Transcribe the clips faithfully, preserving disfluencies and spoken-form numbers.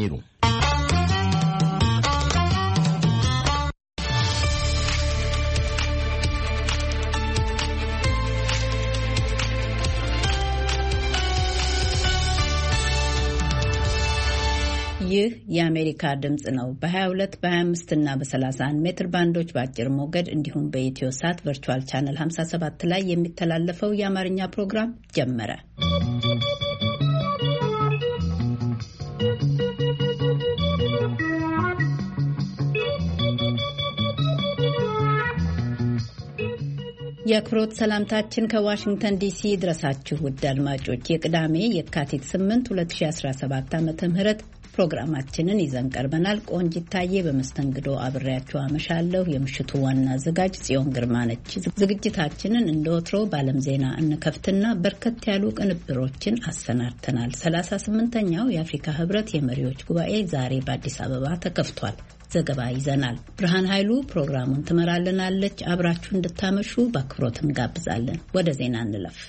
ያገናኙ። ይህ የአሜሪካ ድምጽ ነው። በ22 በ25 እና በ31 ሜትር ባንዶች በአጭር ሞገድ እንዲሁም በኢትዮ ሳት ቨርቹዋል ቻነል ሃምሳ ሰባት ላይ የሚተላለፈው የአማርኛ ፕሮግራም ጀመረ። የአክብሮት ሰላምታችን ከዋሽንግተን ዲሲ ድረሳችሁ ውድ አድማጮች፣ የቅዳሜ የካቲት ስምንት ሁለት ሺህ አስራ ሰባት ዓመተ ምህረት ፕሮግራማችንን ይዘን ቀርበናል። ቆንጂት ታዬ በመስተንግዶ አብሬያችሁ አመሻለሁ። የምሽቱ ዋና አዘጋጅ ጽዮን ግርማ ነች። ዝግጅታችንን እንደወትሮ በዓለም ዜና እንከፍትና በርከት ያሉ ቅንብሮችን አሰናድተናል። ሰላሳ ስምንተኛው የአፍሪካ ህብረት የመሪዎች ጉባኤ ዛሬ በአዲስ አበባ ተከፍቷል። ዘገባ ይዘናል። ብርሃን ኃይሉ ፕሮግራሙን ትመራልናለች። አብራችሁ እንድታመሹ በአክብሮት እንጋብዛለን። ወደ ዜና እንለፍ።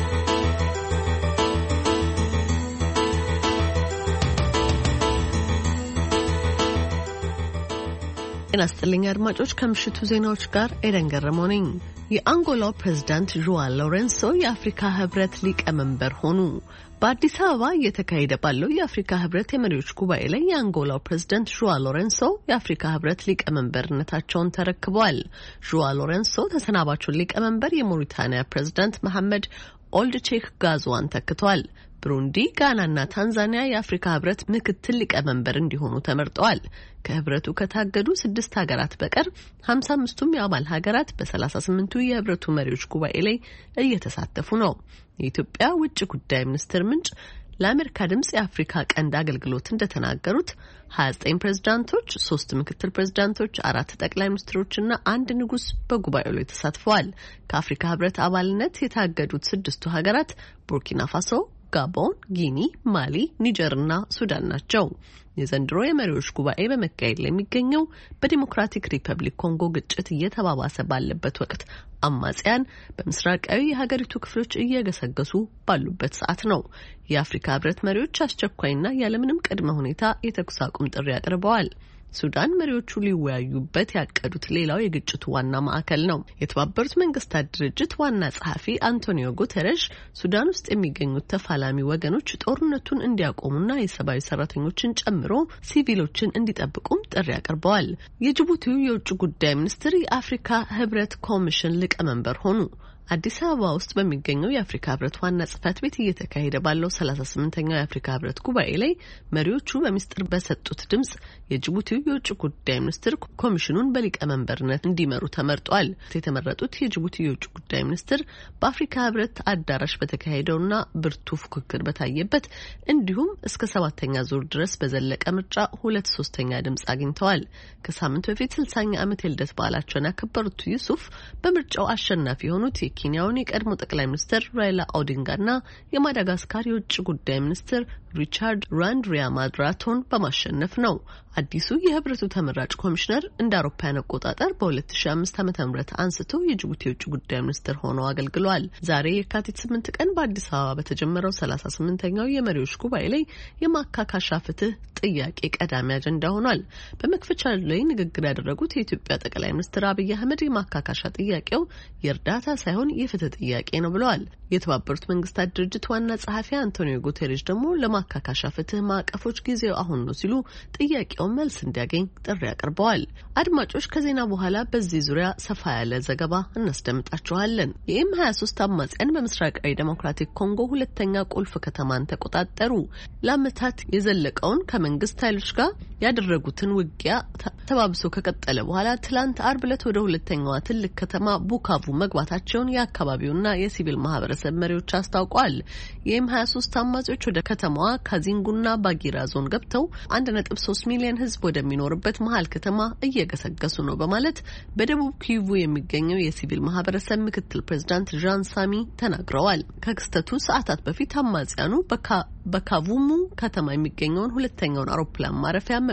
ጤና ይስጥልኝ አድማጮች፣ ከምሽቱ ዜናዎች ጋር ኤደን ገረመው ነኝ። የአንጎላው ፕሬዝዳንት ዡዋን ሎሬንሶ የአፍሪካ ህብረት ሊቀመንበር ሆኑ። በአዲስ አበባ እየተካሄደ ባለው የአፍሪካ ህብረት የመሪዎች ጉባኤ ላይ የአንጎላው ፕሬዝዳንት ዡዋን ሎሬንሶ የአፍሪካ ህብረት ሊቀመንበርነታቸውን ተረክበዋል። ዡዋን ሎሬንሶ ተሰናባቹን ሊቀመንበር የሞሪታኒያ ፕሬዝዳንት መሐመድ ኦልድ ቼክ ጋዝዋን ተክተዋል። ብሩንዲ፣ ጋናና ታንዛኒያ የአፍሪካ ህብረት ምክትል ሊቀመንበር እንዲሆኑ ተመርጠዋል። ከህብረቱ ከታገዱ ስድስት ሀገራት በቀር ሀምሳ አምስቱም የአባል ሀገራት በሰላሳ ስምንቱ የህብረቱ መሪዎች ጉባኤ ላይ እየተሳተፉ ነው። የኢትዮጵያ ውጭ ጉዳይ ሚኒስትር ምንጭ ለአሜሪካ ድምጽ የአፍሪካ ቀንድ አገልግሎት እንደተናገሩት ሀያ ዘጠኝ ፕሬዝዳንቶች፣ ሶስት ምክትል ፕሬዝዳንቶች፣ አራት ጠቅላይ ሚኒስትሮችና አንድ ንጉስ በጉባኤው ላይ ተሳትፈዋል። ከአፍሪካ ህብረት አባልነት የታገዱት ስድስቱ ሀገራት ቡርኪና ፋሶ፣ ጋቦን፣ ጊኒ፣ ማሊ፣ ኒጀርና ሱዳን ናቸው። የዘንድሮ የመሪዎች ጉባኤ በመካሄድ ላይ የሚገኘው በዲሞክራቲክ ሪፐብሊክ ኮንጎ ግጭት እየተባባሰ ባለበት ወቅት አማጽያን በምስራቃዊ የሀገሪቱ ክፍሎች እየገሰገሱ ባሉበት ሰዓት ነው። የአፍሪካ ህብረት መሪዎች አስቸኳይና ያለምንም ቅድመ ሁኔታ የተኩስ አቁም ጥሪ አቅርበዋል። ሱዳን መሪዎቹ ሊወያዩበት ያቀዱት ሌላው የግጭቱ ዋና ማዕከል ነው። የተባበሩት መንግስታት ድርጅት ዋና ጸሐፊ አንቶኒዮ ጉተረሽ ሱዳን ውስጥ የሚገኙት ተፋላሚ ወገኖች ጦርነቱን እንዲያቆሙና የሰብአዊ ሰራተኞችን ጨምሮ ሲቪሎችን እንዲጠብቁም ጥሪ አቅርበዋል። የጅቡቲው የውጭ ጉዳይ ሚኒስትር የአፍሪካ ህብረት ኮሚሽን ሊቀመንበር ሆኑ። አዲስ አበባ ውስጥ በሚገኘው የአፍሪካ ህብረት ዋና ጽሕፈት ቤት እየተካሄደ ባለው ሰላሳ ስምንተኛው የአፍሪካ ህብረት ጉባኤ ላይ መሪዎቹ በሚስጥር በሰጡት ድምጽ የጅቡቲው የውጭ ጉዳይ ሚኒስትር ኮሚሽኑን በሊቀመንበርነት እንዲመሩ ተመርጧል። የተመረጡት የጅቡቲ የውጭ ጉዳይ ሚኒስትር በአፍሪካ ህብረት አዳራሽ በተካሄደውና ብርቱ ፉክክር በታየበት እንዲሁም እስከ ሰባተኛ ዙር ድረስ በዘለቀ ምርጫ ሁለት ሶስተኛ ድምጽ አግኝተዋል። ከሳምንት በፊት ስልሳኛ ዓመት የልደት በዓላቸውን ያከበሩት ዩሱፍ በምርጫው አሸናፊ የሆኑት የኬንያውን የቀድሞ ጠቅላይ ሚኒስትር ራይላ ኦዲንጋና የማዳጋስካር የውጭ ጉዳይ ሚኒስትር ሪቻርድ ራንድሪያማድራቶን በማሸነፍ ነው። አዲሱ የህብረቱ ተመራጭ ኮሚሽነር እንደ አውሮፓውያን አቆጣጠር በሁለት ሺህ አምስት ዓመተ ምህረት አንስቶ የጅቡቲ የውጭ ጉዳይ ሚኒስትር ሆነው አገልግለዋል። ዛሬ የካቲት ስምንት ቀን በአዲስ አበባ በተጀመረው ሰላሳ ስምንተኛው የመሪዎች ጉባኤ ላይ የማካካሻ ፍትህ ጥያቄ ቀዳሚ አጀንዳ ሆኗል። በመክፈቻ ላይ ንግግር ያደረጉት የኢትዮጵያ ጠቅላይ ሚኒስትር አብይ አህመድ የማካካሻ ጥያቄው የእርዳታ ሳይሆን የፍትህ ጥያቄ ነው ብለዋል። የተባበሩት መንግስታት ድርጅት ዋና ጸሐፊ አንቶኒዮ ጉተሬሽ ደግሞ ለማካካሻ ፍትህ ማዕቀፎች ጊዜው አሁን ነው ሲሉ ጥያቄው መልስ እንዲያገኝ ጥሪ አቅርበዋል። አድማጮች፣ ከዜና በኋላ በዚህ ዙሪያ ሰፋ ያለ ዘገባ እናስደምጣችኋለን። የኤም ሀያ ሶስት አማጽያን በምስራቃዊ ዴሞክራቲክ ኮንጎ ሁለተኛ ቁልፍ ከተማን ተቆጣጠሩ። ለዓመታት የዘለቀውን ከመንግስት ኃይሎች ጋር ያደረጉትን ውጊያ ተባብሶ ከቀጠለ በኋላ ትላንት አርብ ዕለት ወደ ሁለተኛዋ ትልቅ ከተማ ቡካቩ መግባታቸውን የአካባቢውና የሲቪል ማህበረሰብ መሪዎች አስታውቀዋል። የኤም ሀያ ሶስት አማጽዮች ወደ ከተማዋ ካዚንጉና ባጊራ ዞን ገብተው አንድ ነጥብ ሶስት ሚሊዮን ህዝብ ወደሚኖርበት መሀል ከተማ እየገሰገሱ ነው በማለት በደቡብ ኪቩ የሚገኘው የሲቪል ማህበረሰብ ምክትል ፕሬዝዳንት ዣን ሳሚ ተናግረዋል። ከክስተቱ ሰዓታት በፊት አማጽያኑ በካቩሙ ከተማ የሚገኘውን ሁለተኛውን አውሮፕላን ማረፊያ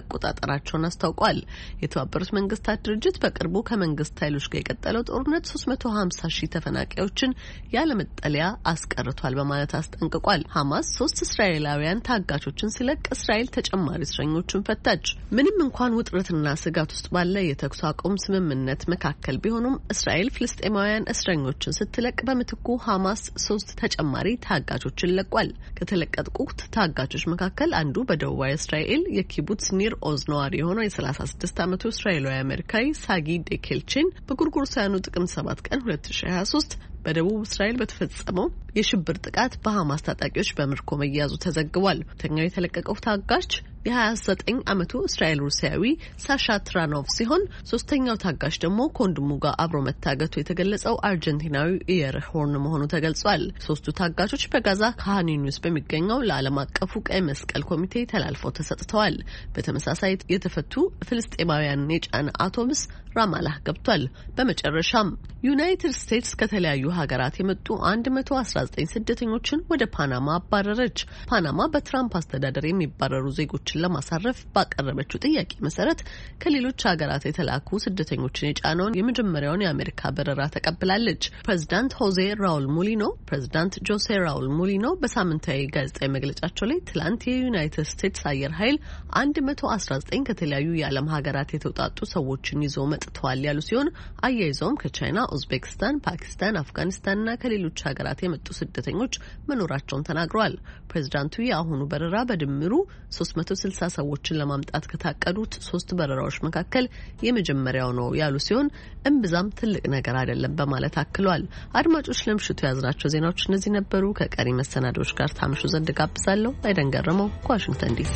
መቆጣጠራቸውን አስታውቋል። የተባበሩት መንግስታት ድርጅት በቅርቡ ከመንግስት ኃይሎች ጋር የቀጠለው ጦርነት ሶስት መቶ ሀምሳ ሺህ ተፈናቃዮችን ያለ መጠለያ አስቀርቷል በማለት አስጠንቅቋል። ሐማስ ሶስት እስራኤላውያን ታጋቾችን ሲለቅ እስራኤል ተጨማሪ እስረኞችን ፈታች። ምንም እንኳን ውጥረትና ስጋት ውስጥ ባለ የተኩስ አቁም ስምምነት መካከል ቢሆኑም እስራኤል ፍልስጤማውያን እስረኞችን ስትለቅ በምትኩ ሐማስ ሶስት ተጨማሪ ታጋቾችን ለቋል። ከተለቀቁት ታጋቾች መካከል አንዱ በደቡባዊ እስራኤል የኪቡትስ ኒር ኦዝ ነዋሪ የሆነው የሰላሳ ስድስት ዓመቱ እስራኤላዊ አሜሪካዊ ሳጊ ዴኬልቼን በጉርጉርሳውያኑ ጥቅምት ሰባት ቀን ሁለት ሺህ ሀያ ሶስት በደቡብ እስራኤል በተፈጸመው የሽብር ጥቃት በሐማስ ታጣቂዎች በምርኮ መያዙ ተዘግቧል። ሁለተኛው የተለቀቀው ታጋች የ29 ዓመቱ እስራኤል ሩሲያዊ ሳሻ ትራኖቭ ሲሆን ሶስተኛው ታጋች ደግሞ ከወንድሙ ጋር አብሮ መታገቱ የተገለጸው አርጀንቲናዊ ኢየር ሆርን መሆኑ ተገልጿል። ሶስቱ ታጋቾች በጋዛ ካን ዩኒስ በሚገኘው ለዓለም አቀፉ ቀይ መስቀል ኮሚቴ ተላልፈው ተሰጥተዋል። በተመሳሳይ የተፈቱ ፍልስጤማውያን የጫነ አውቶቡስ ራማላህ ገብቷል። በመጨረሻም ዩናይትድ ስቴትስ ከተለያዩ ሀገራት የመጡ one hundred nineteen ስደተኞችን ወደ ፓናማ አባረረች። ፓናማ በትራምፕ አስተዳደር የሚባረሩ ዜጎችን ለማሳረፍ ባቀረበችው ጥያቄ መሰረት ከሌሎች ሀገራት የተላኩ ስደተኞችን የጫነውን የመጀመሪያውን የአሜሪካ በረራ ተቀብላለች። ፕሬዚዳንት ሆዜ ራውል ሙሊኖ ፕሬዚዳንት ጆሴ ራውል ሙሊኖ በሳምንታዊ ጋዜጣዊ መግለጫቸው ላይ ትላንት የዩናይትድ ስቴትስ አየር ኃይል one hundred nineteen ከተለያዩ የዓለም ሀገራት የተውጣጡ ሰዎችን ይዞ መጥተዋል ያሉ ሲሆን አያይዘውም ከቻይና፣ ኡዝቤክስታን፣ ፓኪስታን፣ አፍጋኒስታንና ከሌሎች ሀገራት የመጡ ስደተኞች መኖራቸውን ተናግረዋል። ፕሬዚዳንቱ የአሁኑ በረራ በድምሩ ሶስት መቶ ስልሳ ሰዎችን ለማምጣት ከታቀዱት ሶስት በረራዎች መካከል የመጀመሪያው ነው ያሉ ሲሆን እምብዛም ትልቅ ነገር አይደለም በማለት አክለዋል። አድማጮች ለምሽቱ ያዝናቸው ዜናዎች እነዚህ ነበሩ። ከቀሪ መሰናዶዎች ጋር ታምሹ ዘንድ ጋብዛለሁ። አይደን ገረመው ከዋሽንግተን ዲሲ።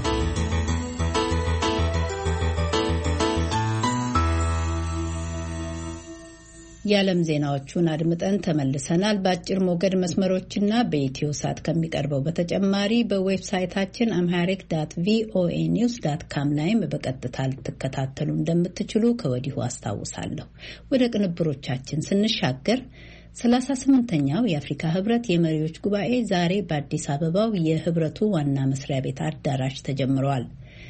የዓለም ዜናዎቹን አድምጠን ተመልሰናል። በአጭር ሞገድ መስመሮችና በኢትዮ ሳት ከሚቀርበው በተጨማሪ በዌብሳይታችን አምሃሪክ ዳት ቪኦኤ ኒውስ ዳት ካም ላይም በቀጥታ ልትከታተሉ እንደምትችሉ ከወዲሁ አስታውሳለሁ። ወደ ቅንብሮቻችን ስንሻገር ሰላሳ ስምንተኛው የአፍሪካ ህብረት የመሪዎች ጉባኤ ዛሬ በአዲስ አበባው የህብረቱ ዋና መስሪያ ቤት አዳራሽ ተጀምሯል።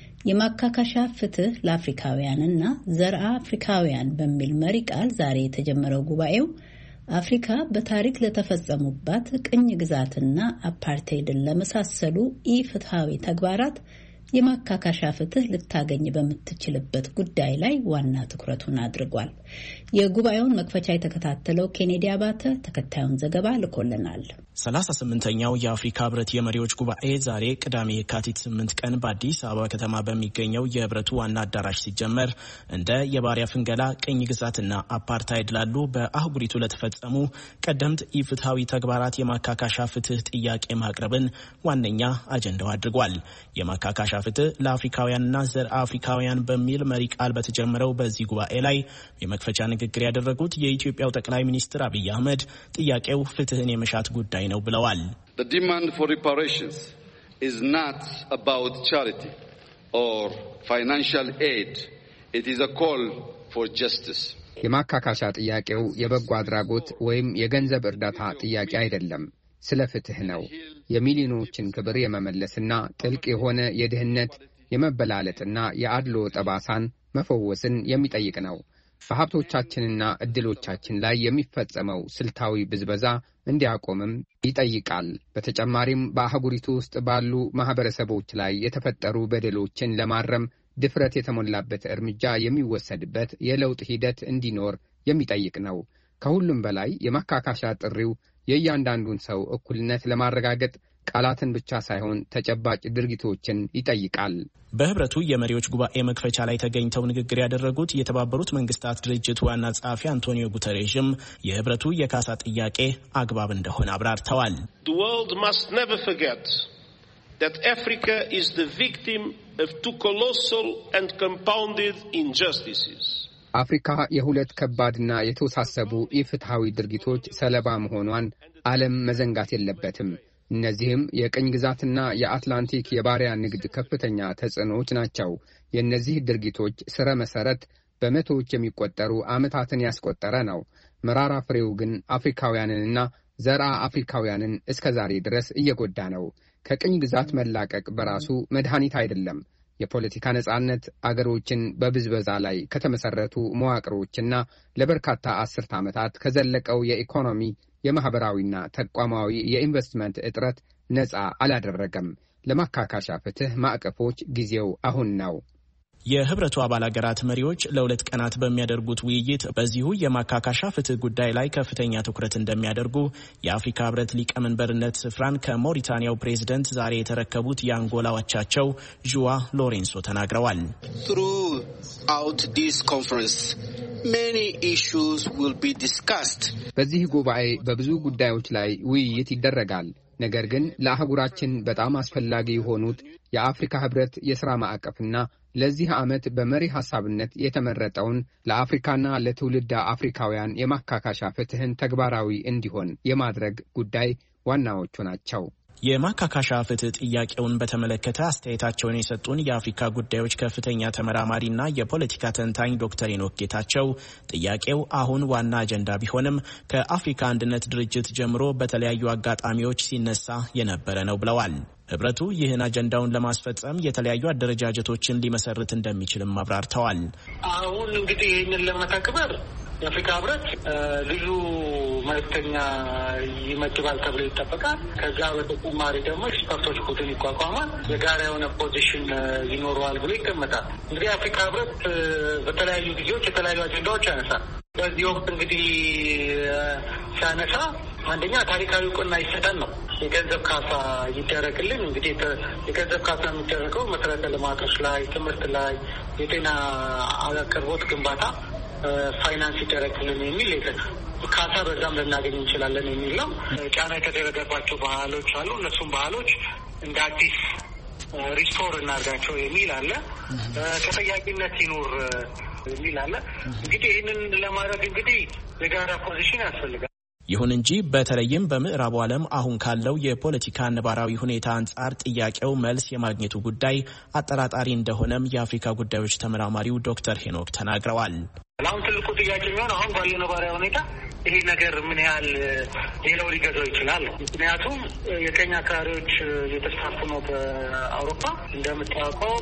የማካካሻ ፍትህ ለአፍሪካውያንና ዘርአ አፍሪካውያን በሚል መሪ ቃል ዛሬ የተጀመረው ጉባኤው አፍሪካ በታሪክ ለተፈጸሙባት ቅኝ ግዛትና አፓርቴይድን ለመሳሰሉ ኢፍትሃዊ ተግባራት የማካካሻ ፍትህ ልታገኝ በምትችልበት ጉዳይ ላይ ዋና ትኩረቱን አድርጓል። የጉባኤውን መክፈቻ የተከታተለው ኬኔዲ አባተ ተከታዩን ዘገባ ልኮልናል። ሰላሳ ስምንተኛው የአፍሪካ ህብረት የመሪዎች ጉባኤ ዛሬ ቅዳሜ የካቲት ስምንት ቀን በአዲስ አበባ ከተማ በሚገኘው የህብረቱ ዋና አዳራሽ ሲጀመር እንደ የባሪያ ፍንገላ፣ ቅኝ ግዛትና አፓርታይድ ላሉ በአህጉሪቱ ለተፈጸሙ ቀደምት ኢፍትሃዊ ተግባራት የማካካሻ ፍትህ ጥያቄ ማቅረብን ዋነኛ አጀንዳው አድርጓል። የማካካሻ ፍትህ ለአፍሪካውያንና ዘር አፍሪካውያን በሚል መሪ ቃል በተጀመረው በዚህ ጉባኤ ላይ የመክፈቻ ንግግር ያደረጉት የኢትዮጵያው ጠቅላይ ሚኒስትር አብይ አህመድ ጥያቄው ፍትህን የመሻት ጉዳይ ነው ብለዋል። The demand for reparations is not about charity or financial aid. It is a call for justice. የማካካሻ ጥያቄው የበጎ አድራጎት ወይም የገንዘብ እርዳታ ጥያቄ አይደለም። ስለ ፍትህ ነው። የሚሊዮኖችን ክብር የመመለስና ጥልቅ የሆነ የድህነት የመበላለጥና የአድሎ ጠባሳን መፈወስን የሚጠይቅ ነው። በሀብቶቻችንና እድሎቻችን ላይ የሚፈጸመው ስልታዊ ብዝበዛ እንዲያቆምም ይጠይቃል። በተጨማሪም በአህጉሪቱ ውስጥ ባሉ ማህበረሰቦች ላይ የተፈጠሩ በደሎችን ለማረም ድፍረት የተሞላበት እርምጃ የሚወሰድበት የለውጥ ሂደት እንዲኖር የሚጠይቅ ነው። ከሁሉም በላይ የማካካሻ ጥሪው የእያንዳንዱን ሰው እኩልነት ለማረጋገጥ ቃላትን ብቻ ሳይሆን ተጨባጭ ድርጊቶችን ይጠይቃል። በህብረቱ የመሪዎች ጉባኤ መክፈቻ ላይ ተገኝተው ንግግር ያደረጉት የተባበሩት መንግስታት ድርጅት ዋና ጸሐፊ አንቶኒዮ ጉተሬሽም የህብረቱ የካሳ ጥያቄ አግባብ እንደሆነ አብራርተዋል። The world must never forget that Africa is the victim of two colossal and compounded injustices. አፍሪካ የሁለት ከባድና የተወሳሰቡ ኢፍትሃዊ ድርጊቶች ሰለባ መሆኗን ዓለም መዘንጋት የለበትም። እነዚህም የቅኝ ግዛትና የአትላንቲክ የባሪያ ንግድ ከፍተኛ ተጽዕኖዎች ናቸው። የእነዚህ ድርጊቶች ስረ መሰረት በመቶዎች የሚቆጠሩ ዓመታትን ያስቆጠረ ነው። መራራ ፍሬው ግን አፍሪካውያንንና ዘርአ አፍሪካውያንን እስከ ዛሬ ድረስ እየጎዳ ነው። ከቅኝ ግዛት መላቀቅ በራሱ መድኃኒት አይደለም። የፖለቲካ ነጻነት አገሮችን በብዝበዛ ላይ ከተመሰረቱ መዋቅሮችና ለበርካታ አስርት ዓመታት ከዘለቀው የኢኮኖሚ የማህበራዊና ተቋማዊ የኢንቨስትመንት እጥረት ነጻ አላደረገም። ለማካካሻ ፍትህ ማዕቀፎች ጊዜው አሁን ነው። የህብረቱ አባል ሀገራት መሪዎች ለሁለት ቀናት በሚያደርጉት ውይይት በዚሁ የማካካሻ ፍትህ ጉዳይ ላይ ከፍተኛ ትኩረት እንደሚያደርጉ የአፍሪካ ህብረት ሊቀመንበርነት ስፍራን ከሞሪታኒያው ፕሬዝደንት ዛሬ የተረከቡት የአንጎላ አቻቸው ዡዋ ሎሬንሶ ተናግረዋል። Throughout this conference, many issues will be discussed. በዚህ ጉባኤ በብዙ ጉዳዮች ላይ ውይይት ይደረጋል። ነገር ግን ለአህጉራችን በጣም አስፈላጊ የሆኑት የአፍሪካ ህብረት የሥራ ማዕቀፍና ለዚህ ዓመት በመሪ ሐሳብነት የተመረጠውን ለአፍሪካና ለትውልድ አፍሪካውያን የማካካሻ ፍትህን ተግባራዊ እንዲሆን የማድረግ ጉዳይ ዋናዎቹ ናቸው። የማካካሻ ፍትህ ጥያቄውን በተመለከተ አስተያየታቸውን የሰጡን የአፍሪካ ጉዳዮች ከፍተኛ ተመራማሪና የፖለቲካ ተንታኝ ዶክተር ሄኖክ ጌታቸው ጥያቄው አሁን ዋና አጀንዳ ቢሆንም ከአፍሪካ አንድነት ድርጅት ጀምሮ በተለያዩ አጋጣሚዎች ሲነሳ የነበረ ነው ብለዋል። ህብረቱ ይህን አጀንዳውን ለማስፈጸም የተለያዩ አደረጃጀቶችን ሊመሰርት እንደሚችልም አብራርተዋል። አሁን እንግዲህ ይህንን ለመተግበር የአፍሪካ ህብረት ልዩ መልእክተኛ ይመድባል ተብሎ ይጠበቃል። ከዛ በተጨማሪ ደግሞ ኤክስፐርቶች ቡድን ይቋቋማል። የጋራ የሆነ ፖዚሽን ይኖረዋል ብሎ ይገመታል። እንግዲህ የአፍሪካ ህብረት በተለያዩ ጊዜዎች የተለያዩ አጀንዳዎች ያነሳል። በዚህ ወቅት እንግዲህ ሲያነሳ አንደኛ ታሪካዊ እውቅና ይሰጠን ነው። የገንዘብ ካሳ ይደረግልን። እንግዲህ የገንዘብ ካሳ የሚደረገው መሰረተ ልማቶች ላይ፣ ትምህርት ላይ፣ የጤና አቅርቦት ግንባታ ፋይናንስ ይደረግልን የሚል ካሳ በዛም ልናገኝ እንችላለን የሚል ነው። ጫና የተደረገባቸው ባህሎች አሉ። እነሱም ባህሎች እንደ አዲስ ሪስቶር እናርጋቸው የሚል አለ። ተጠያቂነት ይኑር የሚል አለ። እንግዲህ ይህንን ለማድረግ እንግዲህ የጋራ ፖዚሽን ያስፈልጋል። ይሁን እንጂ በተለይም በምዕራቡ ዓለም አሁን ካለው የፖለቲካ ነባራዊ ሁኔታ አንጻር ጥያቄው መልስ የማግኘቱ ጉዳይ አጠራጣሪ እንደሆነም የአፍሪካ ጉዳዮች ተመራማሪው ዶክተር ሄኖክ ተናግረዋል። አሁን ትልቁ ጥያቄ የሚሆን አሁን ባለው ነባራዊ ሁኔታ ይሄ ነገር ምን ያህል ሌላው ሊገዛው ይችላል? ምክንያቱም የቀኝ አክራሪዎች እየተስፋፉ ነው በአውሮፓ። እንደምታውቀውም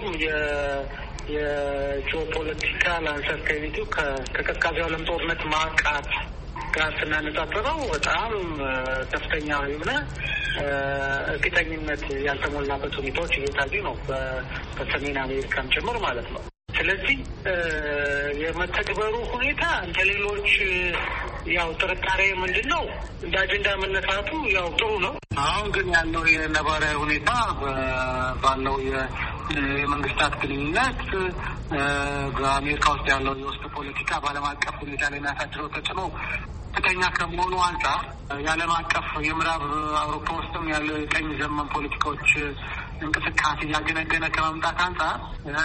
የጂኦፖለቲካል አንሰርቴኒቲው ከቀዝቃዛው ዓለም ጦርነት ማቃት ጋር ስናነጻጽረው በጣም ከፍተኛ የሆነ እርግጠኝነት ያልተሞላበት ሁኔታዎች እየታዩ ነው፣ በሰሜን አሜሪካም ጭምር ማለት ነው። ስለዚህ የመተግበሩ ሁኔታ እንደ ሌሎች ያው ጥርጣሬ ምንድን ነው እንደ አጀንዳ መነሳቱ ያው ጥሩ ነው። አሁን ግን ያለው የነባራዊ ሁኔታ ባለው የመንግስታት ግንኙነት በአሜሪካ ውስጥ ያለው የውስጥ ፖለቲካ በዓለም አቀፍ ሁኔታ ላይ የሚያሳድረው ተጽዕኖ ከፍተኛ ከመሆኑ አንጻር የዓለም አቀፍ የምዕራብ አውሮፓ ውስጥም ያለው የቀኝ ዘመን ፖለቲካዎች እንቅስቃሴ እያገነገነ ከመምጣት አንጻር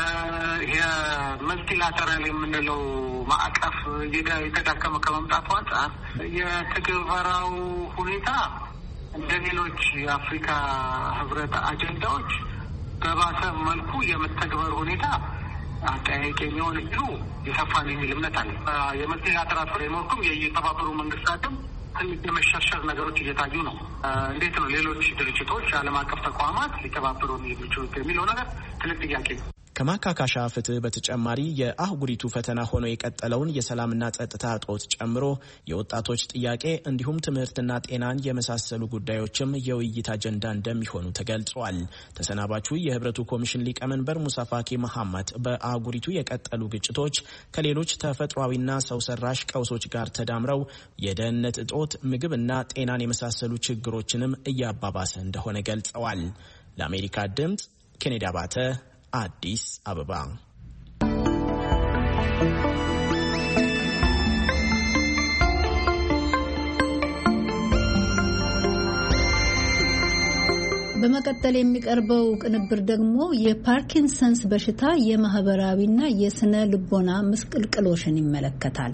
የመልቲላተራል የምንለው ማዕቀፍ የተዳከመ ከመምጣቱ አንጻር የትግበራው ሁኔታ እንደ ሌሎች የአፍሪካ ህብረት አጀንዳዎች በባሰ መልኩ የመተግበር ሁኔታ አጠያቂ የሚሆን እጁ የሰፋን የሚል እምነት አለ። የመልቲላተራል ፍሬምወርኩም የተባበሩ መንግስታትም ትንሽ የመሸርሸር ነገሮች እየታዩ ነው። እንዴት ነው ሌሎች ድርጅቶች ዓለም አቀፍ ተቋማት ሊተባበሩ የሚችሉት የሚለው ነገር ትልቅ ጥያቄ ነው። ከማካካሻ ፍትህ በተጨማሪ የአህጉሪቱ ፈተና ሆኖ የቀጠለውን የሰላምና ጸጥታ እጦት ጨምሮ የወጣቶች ጥያቄ እንዲሁም ትምህርትና ጤናን የመሳሰሉ ጉዳዮችም የውይይት አጀንዳ እንደሚሆኑ ተገልጿል። ተሰናባቹ የህብረቱ ኮሚሽን ሊቀመንበር ሙሳ ፋኪ መሐመድ በአህጉሪቱ የቀጠሉ ግጭቶች ከሌሎች ተፈጥሯዊና ሰው ሰራሽ ቀውሶች ጋር ተዳምረው የደህንነት እጦት፣ ምግብና ጤናን የመሳሰሉ ችግሮችንም እያባባሰ እንደሆነ ገልጸዋል። ለአሜሪካ ድምፅ ኬኔዲ አባተ አዲስ አበባ። በመቀጠል የሚቀርበው ቅንብር ደግሞ የፓርኪንሰንስ በሽታ የማህበራዊና የስነ ልቦና ምስቅልቅሎሽን ይመለከታል።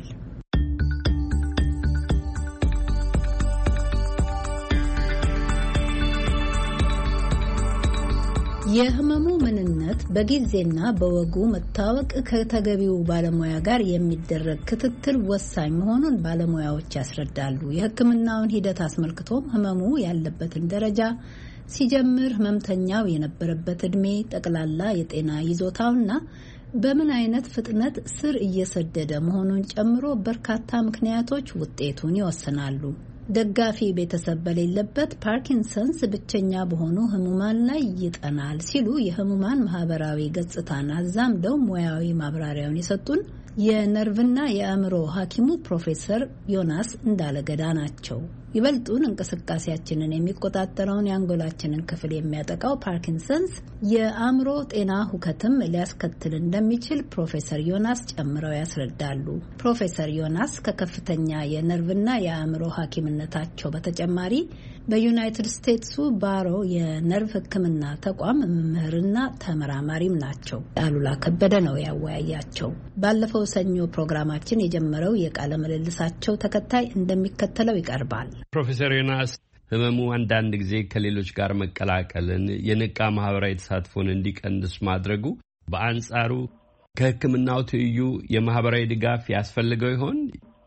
የህመሙ ምንነት በጊዜና በወጉ መታወቅ ከተገቢው ባለሙያ ጋር የሚደረግ ክትትል ወሳኝ መሆኑን ባለሙያዎች ያስረዳሉ። የሕክምናውን ሂደት አስመልክቶም ህመሙ ያለበትን ደረጃ ሲጀምር ህመምተኛው የነበረበት እድሜ፣ ጠቅላላ የጤና ይዞታውና በምን አይነት ፍጥነት ስር እየሰደደ መሆኑን ጨምሮ በርካታ ምክንያቶች ውጤቱን ይወስናሉ። ደጋፊ ቤተሰብ በሌለበት ፓርኪንሰንስ ብቸኛ በሆኑ ህሙማን ላይ ይጠናል ሲሉ የህሙማን ማህበራዊ ገጽታን አዛምደው ሙያዊ ማብራሪያውን የሰጡን የነርቭና የአእምሮ ሐኪሙ ፕሮፌሰር ዮናስ እንዳለገዳ ናቸው። ይበልጡን እንቅስቃሴያችንን የሚቆጣጠረውን የአንጎላችንን ክፍል የሚያጠቃው ፓርኪንሰንስ የአእምሮ ጤና ሁከትም ሊያስከትል እንደሚችል ፕሮፌሰር ዮናስ ጨምረው ያስረዳሉ። ፕሮፌሰር ዮናስ ከከፍተኛ የነርቭና የአእምሮ ሐኪምነታቸው በተጨማሪ በዩናይትድ ስቴትሱ ባሮ የነርቭ ሕክምና ተቋም መምህርና ተመራማሪም ናቸው። አሉላ ከበደ ነው ያወያያቸው። ባለፈው ሰኞ ፕሮግራማችን የጀመረው የቃለ ምልልሳቸው ተከታይ እንደሚከተለው ይቀርባል። ፕሮፌሰር ዮናስ ህመሙ አንዳንድ ጊዜ ከሌሎች ጋር መቀላቀልን፣ የነቃ ማህበራዊ ተሳትፎን እንዲቀንስ ማድረጉ በአንጻሩ ከህክምናው ትይዩ የማህበራዊ ድጋፍ ያስፈልገው ይሆን?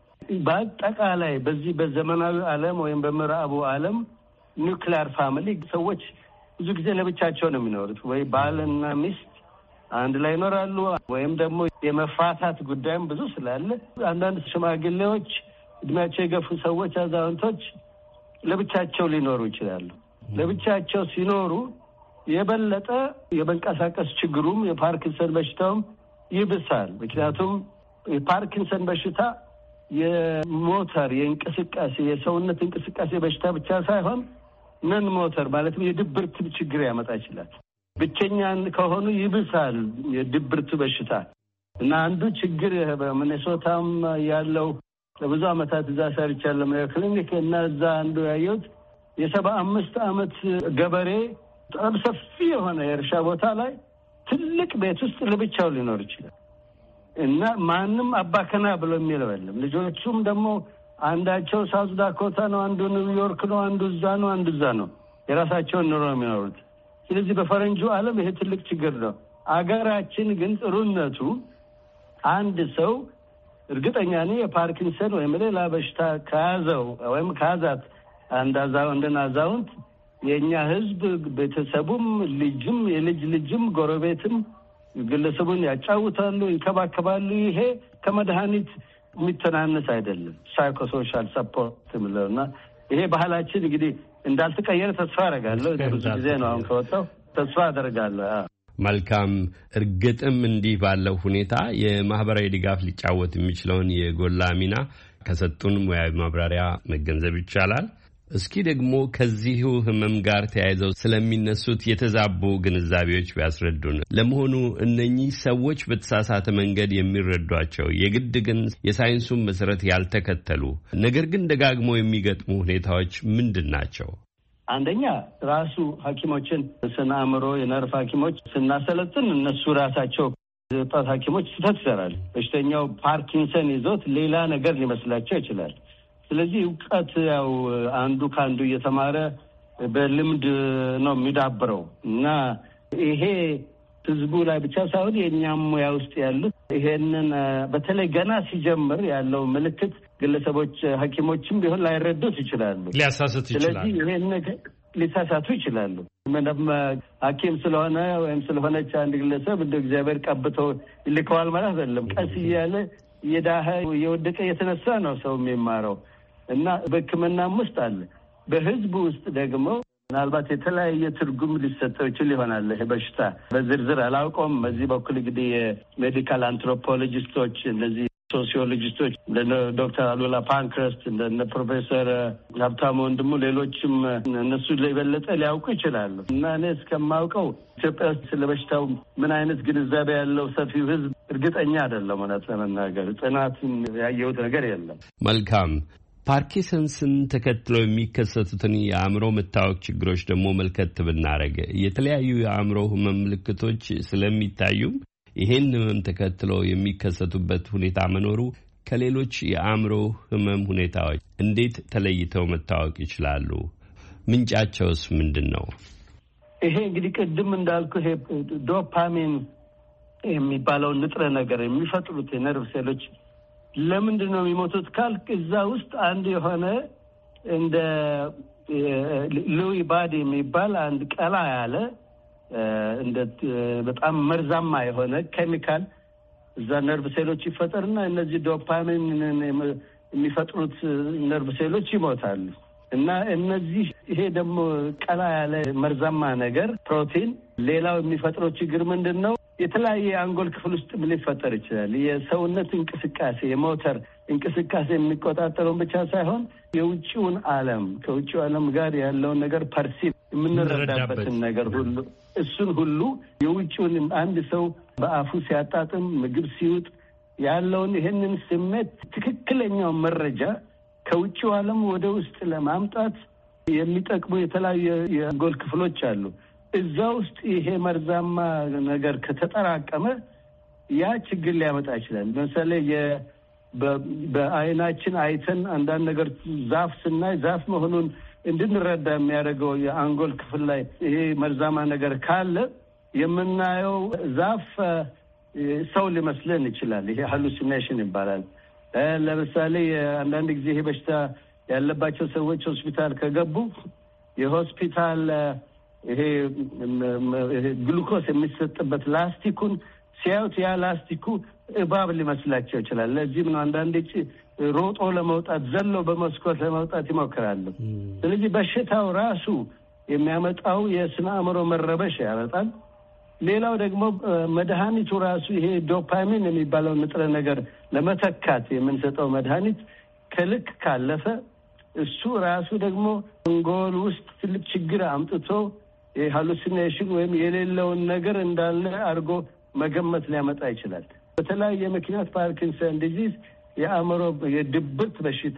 በአጠቃላይ በዚህ በዘመናዊ ዓለም ወይም በምዕራቡ ዓለም ኒውክሊየር ፋሚሊ ሰዎች ብዙ ጊዜ ለብቻቸው ነው የሚኖሩት። ወይ ባልና ሚስት አንድ ላይ ይኖራሉ፣ ወይም ደግሞ የመፋታት ጉዳይም ብዙ ስላለ አንዳንድ ሽማግሌዎች፣ እድሜያቸው የገፉ ሰዎች፣ አዛውንቶች ለብቻቸው ሊኖሩ ይችላሉ። ለብቻቸው ሲኖሩ የበለጠ የመንቀሳቀስ ችግሩም የፓርኪንሰን በሽታውም ይብሳል። ምክንያቱም የፓርኪንሰን በሽታ የሞተር የእንቅስቃሴ የሰውነት እንቅስቃሴ በሽታ ብቻ ሳይሆን ነን ሞተር ማለትም የድብርት ችግር ያመጣ ይችላል። ብቸኛ ከሆኑ ይብሳል የድብርት በሽታ እና አንዱ ችግር በሚኔሶታም ያለው ለብዙ ዓመታት እዛ ሰርቻለሁ ክሊኒክ እና እዛ አንዱ ያየሁት የሰባ አምስት ዓመት ገበሬ በጣም ሰፊ የሆነ የእርሻ ቦታ ላይ ትልቅ ቤት ውስጥ ለብቻው ሊኖር ይችላል እና ማንም አባከና ብሎ የሚለው የለም። ልጆቹም ደግሞ አንዳቸው ሳውዝ ዳኮታ ነው፣ አንዱ ኒውዮርክ ነው፣ አንዱ እዛ ነው፣ አንዱ እዛ ነው። የራሳቸውን ኑሮ የሚኖሩት። ስለዚህ በፈረንጁ ዓለም ይሄ ትልቅ ችግር ነው። አገራችን ግን ጥሩነቱ አንድ ሰው እርግጠኛ ነኝ የፓርኪንሰን ወይም ሌላ በሽታ ከያዘው ወይም ከያዛት አንዳዛው እንደናዛውንት የኛ ህዝብ ቤተሰቡም ልጅም የልጅ ልጅም ጎረቤትም ግለሰቡን ያጫውታሉ፣ ይንከባከባሉ። ይሄ ከመድኃኒት የሚተናነስ አይደለም። ሳይኮሶሻል ሰፖርት ምለውና ይሄ ባህላችን እንግዲህ እንዳልተቀየረ ተስፋ አደርጋለሁ። ብዙ ጊዜ ነው አሁን ከወጣው ተስፋ አደርጋለሁ። መልካም። እርግጥም እንዲህ ባለው ሁኔታ የማህበራዊ ድጋፍ ሊጫወት የሚችለውን የጎላ ሚና ከሰጡን ሙያዊ ማብራሪያ መገንዘብ ይቻላል። እስኪ ደግሞ ከዚሁ ህመም ጋር ተያይዘው ስለሚነሱት የተዛቡ ግንዛቤዎች ቢያስረዱን። ለመሆኑ እነኚህ ሰዎች በተሳሳተ መንገድ የሚረዷቸው የግድ ግን የሳይንሱን መሰረት ያልተከተሉ ነገር ግን ደጋግሞ የሚገጥሙ ሁኔታዎች ምንድን ናቸው? አንደኛ ራሱ ሐኪሞችን ስነ አእምሮ የነርቭ ሐኪሞች ስናሰለጥን እነሱ ራሳቸው ወጣት ሐኪሞች ስህተት ይሰራሉ። በሽተኛው ፓርኪንሰን ይዞት ሌላ ነገር ሊመስላቸው ይችላል። ስለዚህ እውቀት ያው አንዱ ከአንዱ እየተማረ በልምድ ነው የሚዳብረው እና ይሄ ህዝቡ ላይ ብቻ ሳይሆን የእኛም ሙያ ውስጥ ያሉት ይሄንን በተለይ ገና ሲጀምር ያለው ምልክት ግለሰቦች ሐኪሞችም ቢሆን ላይረዱት ይችላሉ፣ ሊያሳስቱ ይችላሉ። ስለዚህ ይሄን ነገር ሊሳሳቱ ይችላሉ። ምንም ሐኪም ስለሆነ ወይም ስለሆነች አንድ ግለሰብ እንደ እግዚአብሔር ቀብቶ ይልከዋል ማለት አይደለም። ቀስ እያለ የዳኸ የወደቀ የተነሳ ነው ሰው የሚማረው እና በሕክምናም ውስጥ አለ። በህዝቡ ውስጥ ደግሞ ምናልባት የተለያየ ትርጉም ሊሰጠው ይችል ይሆናል። ይሄ በሽታ በዝርዝር አላውቀውም። በዚህ በኩል እንግዲህ የሜዲካል አንትሮፖሎጂስቶች፣ እነዚህ ሶሲዮሎጂስቶች እንደ ዶክተር አሉላ ፓንክረስት፣ እንደ ፕሮፌሰር ሀብታሙ ወንድሙ፣ ሌሎችም እነሱ የበለጠ ሊያውቁ ይችላሉ እና እኔ እስከማውቀው ኢትዮጵያ ውስጥ ስለ በሽታው ምን አይነት ግንዛቤ ያለው ሰፊው ህዝብ እርግጠኛ አይደለም። እውነት ለመናገር ጥናትን ያየሁት ነገር የለም። መልካም። ፓርኪንሰንስን ተከትለው የሚከሰቱትን የአእምሮ መታወክ ችግሮች ደግሞ መልከት ብናረግ የተለያዩ የአእምሮ ህመም ምልክቶች ስለሚታዩም ይሄን ህመም ተከትለው የሚከሰቱበት ሁኔታ መኖሩ ከሌሎች የአእምሮ ህመም ሁኔታዎች እንዴት ተለይተው መታወቅ ይችላሉ? ምንጫቸውስ ምንድን ነው? ይሄ እንግዲህ ቅድም እንዳልኩ ይሄ ዶፓሚን የሚባለው ንጥረ ነገር የሚፈጥሩት የነርቭ ሴሎች ለምንድን ነው የሚሞቱት ካልክ እዛ ውስጥ አንድ የሆነ እንደ ሉዊ ባዲ የሚባል አንድ ቀላ ያለ እንደ በጣም መርዛማ የሆነ ኬሚካል እዛ ነርቭ ሴሎች ይፈጠርና እነዚህ ዶፓሚን የሚፈጥሩት ነርቭ ሴሎች ይሞታሉ። እና እነዚህ ይሄ ደግሞ ቀላ ያለ መርዛማ ነገር ፕሮቲን ሌላው የሚፈጥረው ችግር ምንድነው? የተለያየ አንጎል ክፍል ውስጥ ምን ሊፈጠር ይችላል? የሰውነት እንቅስቃሴ የሞተር እንቅስቃሴ የሚቆጣጠረው ብቻ ሳይሆን የውጭውን ዓለም ከውጭው ዓለም ጋር ያለውን ነገር ፐርሲቭ የምንረዳበትን ነገር ሁሉ እሱን ሁሉ የውጭውን አንድ ሰው በአፉ ሲያጣጥም ምግብ ሲውጥ ያለውን ይሄንን ስሜት ትክክለኛው መረጃ ከውጭው ዓለም ወደ ውስጥ ለማምጣት የሚጠቅሙ የተለያዩ የአንጎል ክፍሎች አሉ። እዛ ውስጥ ይሄ መርዛማ ነገር ከተጠራቀመ ያ ችግር ሊያመጣ ይችላል። ለምሳሌ በአይናችን አይተን አንዳንድ ነገር ዛፍ ስናይ ዛፍ መሆኑን እንድንረዳ የሚያደርገው የአንጎል ክፍል ላይ ይሄ መርዛማ ነገር ካለ የምናየው ዛፍ ሰው ሊመስለን ይችላል። ይሄ ሃሉሲኔሽን ይባላል። ለምሳሌ አንዳንድ ጊዜ ይሄ በሽታ ያለባቸው ሰዎች ሆስፒታል ከገቡ የሆስፒታል ይሄ ግሉኮስ የሚሰጥበት ላስቲኩን ሲያዩት ያ ላስቲኩ እባብ ሊመስላቸው ይችላል። ለዚህም ነው አንዳንዴ ሮጦ ለመውጣት ዘሎ በመስኮት ለመውጣት ይሞክራሉ። ስለዚህ በሽታው ራሱ የሚያመጣው የስነ አእምሮ መረበሽ ያመጣል። ሌላው ደግሞ መድኃኒቱ ራሱ ይሄ ዶፓሚን የሚባለው ንጥረ ነገር ለመተካት የምንሰጠው መድኃኒት ከልክ ካለፈ እሱ ራሱ ደግሞ አንጎል ውስጥ ትልቅ ችግር አምጥቶ የሃሉሲኔሽን ወይም የሌለውን ነገር እንዳለ አድርጎ መገመት ሊያመጣ ይችላል። በተለያየ ምክንያት ፓርኪንሰን ዲዚዝ፣ የአእምሮ የድብርት በሽታ፣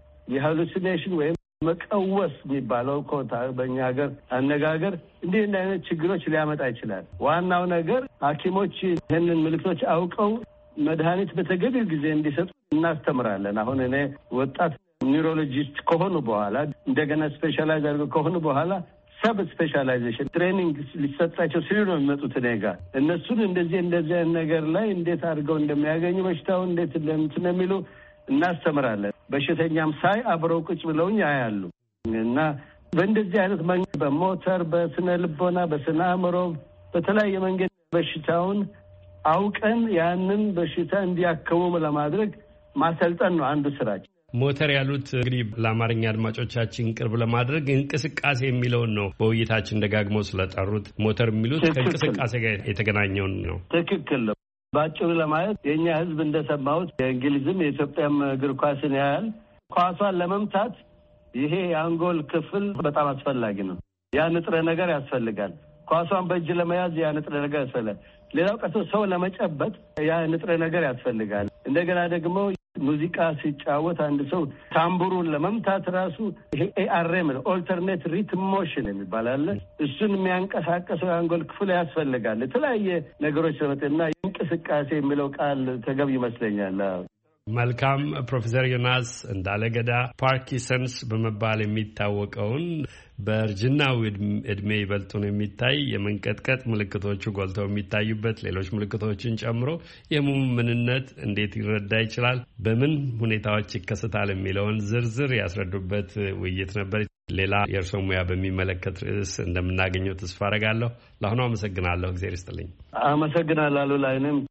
የሃሉሲኔሽን ወይም መቀወስ የሚባለው ኮታ በእኛ ሀገር አነጋገር እንዲህ እንዲህ አይነት ችግሮች ሊያመጣ ይችላል። ዋናው ነገር ሐኪሞች ይህንን ምልክቶች አውቀው መድኃኒት በተገቢው ጊዜ እንዲሰጡ እናስተምራለን። አሁን እኔ ወጣት ኒውሮሎጂስት ከሆኑ በኋላ እንደገና ስፔሻላይዝ አድርገው ከሆኑ በኋላ ሰብ ስፔሻላይዜሽን ትሬኒንግ ሊሰጣቸው ሲሉ ነው የሚመጡት እኔ ጋር። እነሱን እንደዚህ እንደዚህ ነገር ላይ እንዴት አድርገው እንደሚያገኙ በሽታው እንዴት እንደምትን የሚሉ እናስተምራለን። በሽተኛም ሳይ አብረው ቁጭ ብለውኝ ያያሉ። እና በእንደዚህ አይነት መንገድ በሞተር በስነ ልቦና በስነ አእምሮ በተለያየ መንገድ በሽታውን አውቀን ያንን በሽታ እንዲያከሙ ለማድረግ ማሰልጠን ነው አንዱ ስራችን። ሞተር ያሉት እንግዲህ ለአማርኛ አድማጮቻችን ቅርብ ለማድረግ እንቅስቃሴ የሚለውን ነው በውይይታችን ደጋግመው ስለጠሩት። ሞተር የሚሉት ከእንቅስቃሴ ጋር የተገናኘውን ነው። ትክክል ነው። ባጭሩ ለማለት የእኛ ሕዝብ እንደሰማሁት የእንግሊዝም የኢትዮጵያም እግር ኳስን ያያል። ኳሷን ለመምታት ይሄ የአንጎል ክፍል በጣም አስፈላጊ ነው። ያ ንጥረ ነገር ያስፈልጋል። ኳሷን በእጅ ለመያዝ ያ ንጥረ ነገር ያስፈልጋል። ሌላው ቀርቶ ሰው ለመጨበጥ ያ ንጥረ ነገር ያስፈልጋል። እንደገና ደግሞ ሙዚቃ ሲጫወት አንድ ሰው ታምቡሩን ለመምታት ራሱ ይሄ ኤአርኤም ነው፣ ኦልተርኔት ሪትም ሞሽን የሚባል እሱን የሚያንቀሳቀሰው የአንጎል ክፍል ያስፈልጋል። የተለያየ ነገሮች ስለመጠና እንቅስቃሴ የሚለው ቃል ተገቢ ይመስለኛል። መልካም። ፕሮፌሰር ዮናስ እንዳለገዳ ፓርኪንሰንስ በመባል የሚታወቀውን በእርጅናው እድሜ ይበልጡን የሚታይ የመንቀጥቀጥ ምልክቶቹ ጎልተው የሚታዩበት ሌሎች ምልክቶችን ጨምሮ የህመሙ ምንነት እንዴት ይረዳ ይችላል፣ በምን ሁኔታዎች ይከሰታል የሚለውን ዝርዝር ያስረዱበት ውይይት ነበር። ሌላ የእርስዎ ሙያ በሚመለከት ርዕስ እንደምናገኘው ተስፋ አደርጋለሁ። ለአሁኑ አመሰግናለሁ። እግዚአብሔር ይስጥልኝ። አመሰግናለሁ አሉላ። እኔም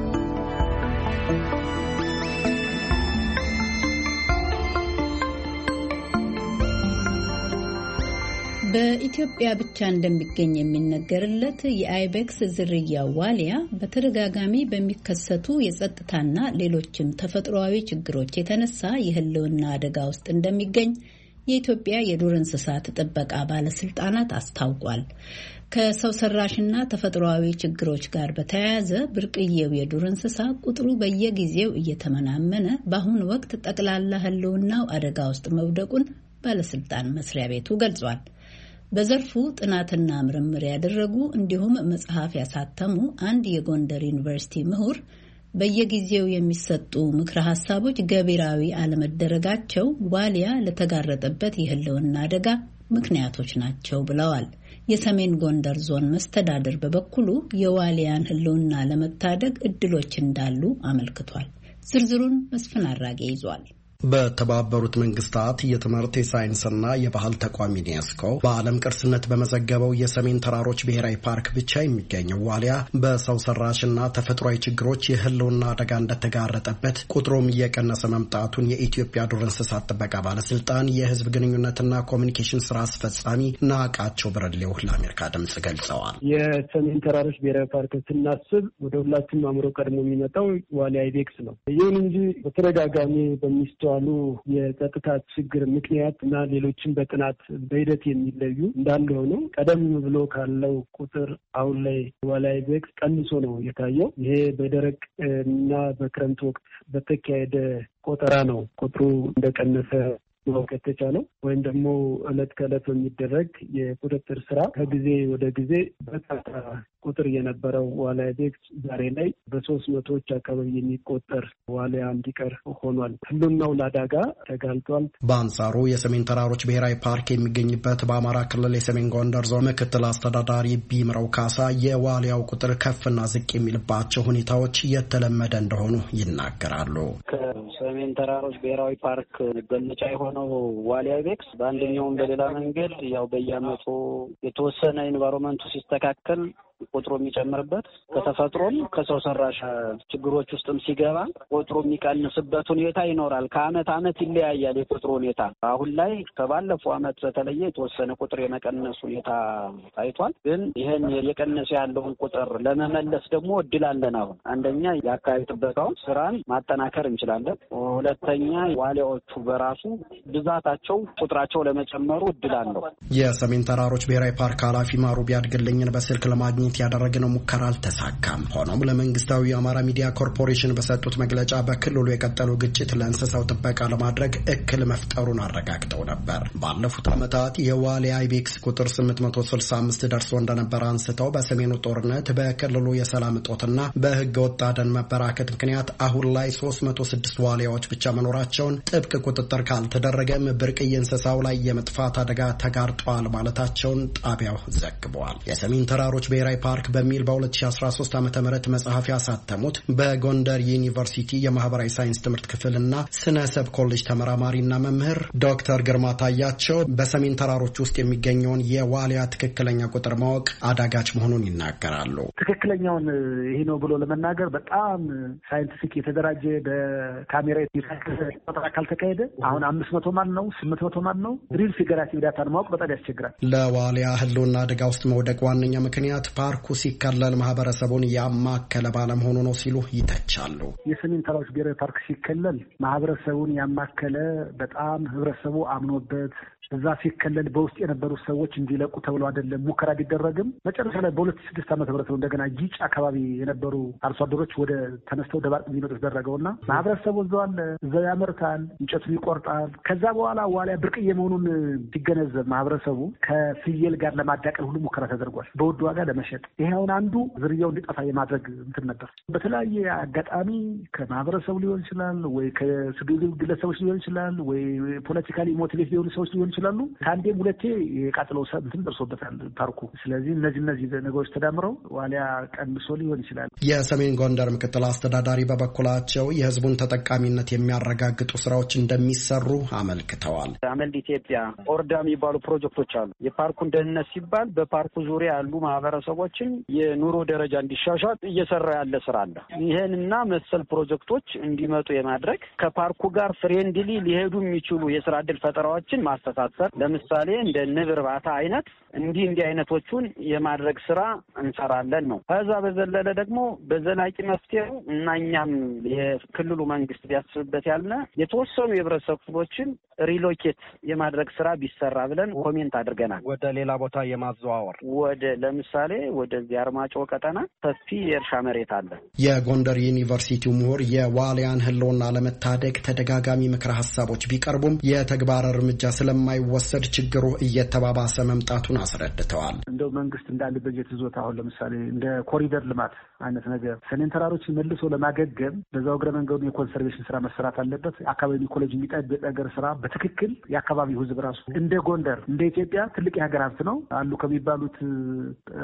በኢትዮጵያ ብቻ እንደሚገኝ የሚነገርለት የአይቤክስ ዝርያ ዋሊያ በተደጋጋሚ በሚከሰቱ የጸጥታና ሌሎችም ተፈጥሯዊ ችግሮች የተነሳ የሕልውና አደጋ ውስጥ እንደሚገኝ የኢትዮጵያ የዱር እንስሳት ጥበቃ ባለስልጣናት አስታውቋል። ከሰው ሰራሽና ተፈጥሯዊ ችግሮች ጋር በተያያዘ ብርቅዬው የዱር እንስሳ ቁጥሩ በየጊዜው እየተመናመነ በአሁኑ ወቅት ጠቅላላ ሕልውናው አደጋ ውስጥ መውደቁን ባለስልጣን መስሪያ ቤቱ ገልጿል። በዘርፉ ጥናትና ምርምር ያደረጉ እንዲሁም መጽሐፍ ያሳተሙ አንድ የጎንደር ዩኒቨርሲቲ ምሁር በየጊዜው የሚሰጡ ምክረ ሀሳቦች ገቢራዊ አለመደረጋቸው ዋሊያ ለተጋረጠበት የሕልውና አደጋ ምክንያቶች ናቸው ብለዋል። የሰሜን ጎንደር ዞን መስተዳድር በበኩሉ የዋሊያን ሕልውና ለመታደግ እድሎች እንዳሉ አመልክቷል። ዝርዝሩን መስፍን አራጌ ይዟል። በተባበሩት መንግስታት የትምህርት የሳይንስና የባህል ተቋም ዩኔስኮ በዓለም ቅርስነት በመዘገበው የሰሜን ተራሮች ብሔራዊ ፓርክ ብቻ የሚገኘው ዋሊያ በሰው ሰራሽና ተፈጥሯዊ ችግሮች የህልውና አደጋ እንደተጋረጠበት ቁጥሩም እየቀነሰ መምጣቱን የኢትዮጵያ ዱር እንስሳት ጥበቃ ባለስልጣን የህዝብ ግንኙነትና ኮሚኒኬሽን ስራ አስፈጻሚ ናቃቸው ብረሌው ለአሜሪካ ድምጽ ገልጸዋል። የሰሜን ተራሮች ብሔራዊ ፓርክ ስናስብ ወደ ሁላችንም አእምሮ ቀድሞ የሚመጣው ዋሊያ አይቤክስ ነው። ይሁን እንጂ በተደጋጋሚ በሚስቱ ዋሉ የጸጥታ ችግር ምክንያት እና ሌሎችን በጥናት በሂደት የሚለዩ እንዳለ ሆኖ ቀደም ብሎ ካለው ቁጥር አሁን ላይ ዋሊያ አይቤክስ ቀንሶ ነው የታየው። ይሄ በደረቅ እና በክረምት ወቅት በተካሄደ ቆጠራ ነው ቁጥሩ እንደቀነሰ ማወቅ የተቻለው ወይም ደግሞ እለት ከእለት በሚደረግ የቁጥጥር ስራ ከጊዜ ወደ ጊዜ በርካታ ቁጥር የነበረው ዋሊያ አይቤክስ ዛሬ ላይ በሶስት መቶዎች አካባቢ የሚቆጠር ዋሊያ እንዲቀር ሆኗል። ህልውናው ለአደጋ ተጋልጧል። በአንጻሩ የሰሜን ተራሮች ብሔራዊ ፓርክ የሚገኝበት በአማራ ክልል የሰሜን ጎንደር ዞን ምክትል አስተዳዳሪ ቢምረው ካሳ የዋሊያው ቁጥር ከፍና ዝቅ የሚልባቸው ሁኔታዎች የተለመደ እንደሆኑ ይናገራሉ። ከሰሜን ተራሮች ብሔራዊ ፓርክ መገለጫ የሆነው ዋሊያ አይቤክስ በአንደኛውም በሌላ መንገድ ያው በየዓመቱ የተወሰነ ኢንቫይሮንመንቱ ሲስተካከል ቁጥሩ የሚጨምርበት ከተፈጥሮም ከሰው ሰራሽ ችግሮች ውስጥም ሲገባ ቁጥሩ የሚቀንስበት ሁኔታ ይኖራል። ከአመት አመት ይለያያል የቁጥሩ ሁኔታ። አሁን ላይ ከባለፈው አመት በተለየ የተወሰነ ቁጥር የመቀነስ ሁኔታ ታይቷል። ግን ይሄን የቀነሰ ያለውን ቁጥር ለመመለስ ደግሞ እድል አለን። አሁን አንደኛ የአካባቢ ጥበቃው ስራን ማጠናከር እንችላለን። ሁለተኛ ዋሊያዎቹ በራሱ ብዛታቸው ቁጥራቸው ለመጨመሩ እድል አለው። የሰሜን ተራሮች ብሔራዊ ፓርክ ኃላፊ ማሩ ቢያድግልኝን በስልክ ለማግኘት ያደረግነው ሙከራ አልተሳካም። ሆኖም ለመንግስታዊ የአማራ ሚዲያ ኮርፖሬሽን በሰጡት መግለጫ በክልሉ የቀጠለው ግጭት ለእንስሳው ጥበቃ ለማድረግ እክል መፍጠሩን አረጋግጠው ነበር። ባለፉት ዓመታት የዋሊያ አይቤክስ ቁጥር ስምንት መቶ ስልሳ አምስት ደርሶ እንደነበር አንስተው በሰሜኑ ጦርነት በክልሉ የሰላም እጦትና በህገ ወጥ አደን መበራከት ምክንያት አሁን ላይ ሶስት መቶ ስድስት ዋሊያዎች ብቻ መኖራቸውን፣ ጥብቅ ቁጥጥር ካልተደረገም ብርቅዬ እንስሳው ላይ የመጥፋት አደጋ ተጋርጧል ማለታቸውን ጣቢያው ዘግቧል። የሰሜን ተራሮች ብሔራዊ ፓርክ በሚል በሁለት ሺህ አስራ ሶስት ዓመተ ምህረት መጽሐፍ ያሳተሙት በጎንደር ዩኒቨርሲቲ የማህበራዊ ሳይንስ ትምህርት ክፍልና ስነ ሰብ ኮሌጅ ተመራማሪና መምህር ዶክተር ግርማ ታያቸው በሰሜን ተራሮች ውስጥ የሚገኘውን የዋሊያ ትክክለኛ ቁጥር ማወቅ አዳጋች መሆኑን ይናገራሉ። ትክክለኛውን ይሄ ነው ብሎ ለመናገር በጣም ሳይንቲፊክ የተደራጀ በካሜራ ቁጥር ካልተካሄደ አሁን አምስት መቶ ማን ነው ስምንት መቶ ማን ነው ሪል ፊገራቲቭ ዳታን ማወቅ በጣም ያስቸግራል። ለዋሊያ ህልውና አደጋ ውስጥ መውደቅ ዋነኛ ምክንያት ፓርኩ ሲከለል ማህበረሰቡን ያማከለ ባለመሆኑ ነው ሲሉ ይተቻሉ። የሰሜን ተራሮች ብሔራዊ ፓርክ ሲከለል ማህበረሰቡን ያማከለ በጣም ህብረተሰቡ አምኖበት እዛ ሲከለል በውስጥ የነበሩ ሰዎች እንዲለቁ ተብሎ አይደለም ሙከራ ቢደረግም መጨረሻ ላይ በሁለት ሺህ ስድስት ዓመተ ምህረት እንደገና ጊጭ አካባቢ የነበሩ አርሶ አደሮች ወደ ተነስተው ደባርቅ እንዲመጡ ተደረገውና ማህበረሰቡ እዛው አለ፣ እዛው ያመርታል፣ እንጨቱን ይቆርጣል። ከዛ በኋላ ዋሊያ ብርቅዬ መሆኑን ሲገነዘብ ማህበረሰቡ ከፍየል ጋር ለማዳቀል ሁሉ ሙከራ ተደርጓል፣ በውድ ዋጋ ለመሸጥ። ይሄ አሁን አንዱ ዝርያው እንዲጠፋ የማድረግ እንትን ነበር። በተለያየ አጋጣሚ ከማህበረሰቡ ሊሆን ይችላል ወይ ከሲቪል ግለሰቦች ሊሆን ይችላል ወይ ፖለቲካሊ ሞቲቬት ሊሆኑ ሰዎች ሊሆን ይችላሉ። ከአንዴም ሁለቴ የቃጥለው እንትን ደርሶበታል ፓርኩ። ስለዚህ እነዚህ እነዚህ ነገሮች ተዳምረው ዋሊያ ቀንሶ ሊሆን ይችላል። የሰሜን ጎንደር ምክትል አስተዳዳሪ በበኩላቸው የህዝቡን ተጠቃሚነት የሚያረጋግጡ ስራዎች እንደሚሰሩ አመልክተዋል። አመልድ ኢትዮጵያ ኦርዳ የሚባሉ ፕሮጀክቶች አሉ። የፓርኩን ደህንነት ሲባል በፓርኩ ዙሪያ ያሉ ማህበረሰቦችን የኑሮ ደረጃ እንዲሻሻል እየሰራ ያለ ስራ አለ። ይህንና መሰል ፕሮጀክቶች እንዲመጡ የማድረግ ከፓርኩ ጋር ፍሬንድሊ ሊሄዱ የሚችሉ የስራ ዕድል ፈጠራዎችን ማስተሳሰር፣ ለምሳሌ እንደ ንብ እርባታ አይነት እንዲህ እንዲህ አይነቶቹን የማድረግ ስራ እንሰራለን ነው። ከዛ በዘለለ ደግሞ በዘላቂ መፍትሄው እና እኛም የክልሉ መንግስት ቢያስብበት ያልነ የተወሰኑ የህብረተሰብ ክፍሎችን ሪሎኬት የማድረግ ስራ ቢሰራ ብለን ኮሜንት አድርገናል። ወደ ሌላ ቦታ የማዘዋወር ወደ ለምሳሌ ወደዚህ አርማጭሆ ቀጠና ሰፊ የእርሻ መሬት አለ። የጎንደር ዩኒቨርሲቲው ምሁር የዋሊያን ህልውና ለመታደግ ተደጋጋሚ ምክረ ሀሳቦች ቢቀርቡም የተግባር እርምጃ ስለማይወሰድ ችግሩ እየተባባሰ መምጣቱን አስረድተዋል። እንደው መንግስት እንዳለ በጀት ይዞት አሁን ለምሳሌ እንደ ኮሪደር ልማት አይነት ነገር ሰሜን ተራሮችን መልሶ ለማገገም በዛው እግረ መንገዱ የኮንሰርቬሽን ስራ መሰራት አለበት። አካባቢ ኢኮሎጂ የሚጠብቅ ነገር ስራ በትክክል የአካባቢው ህዝብ ራሱ እንደ ጎንደር እንደ ኢትዮጵያ ትልቅ የሀገር ሀብት ነው አሉ ከሚባሉት ፓርኮች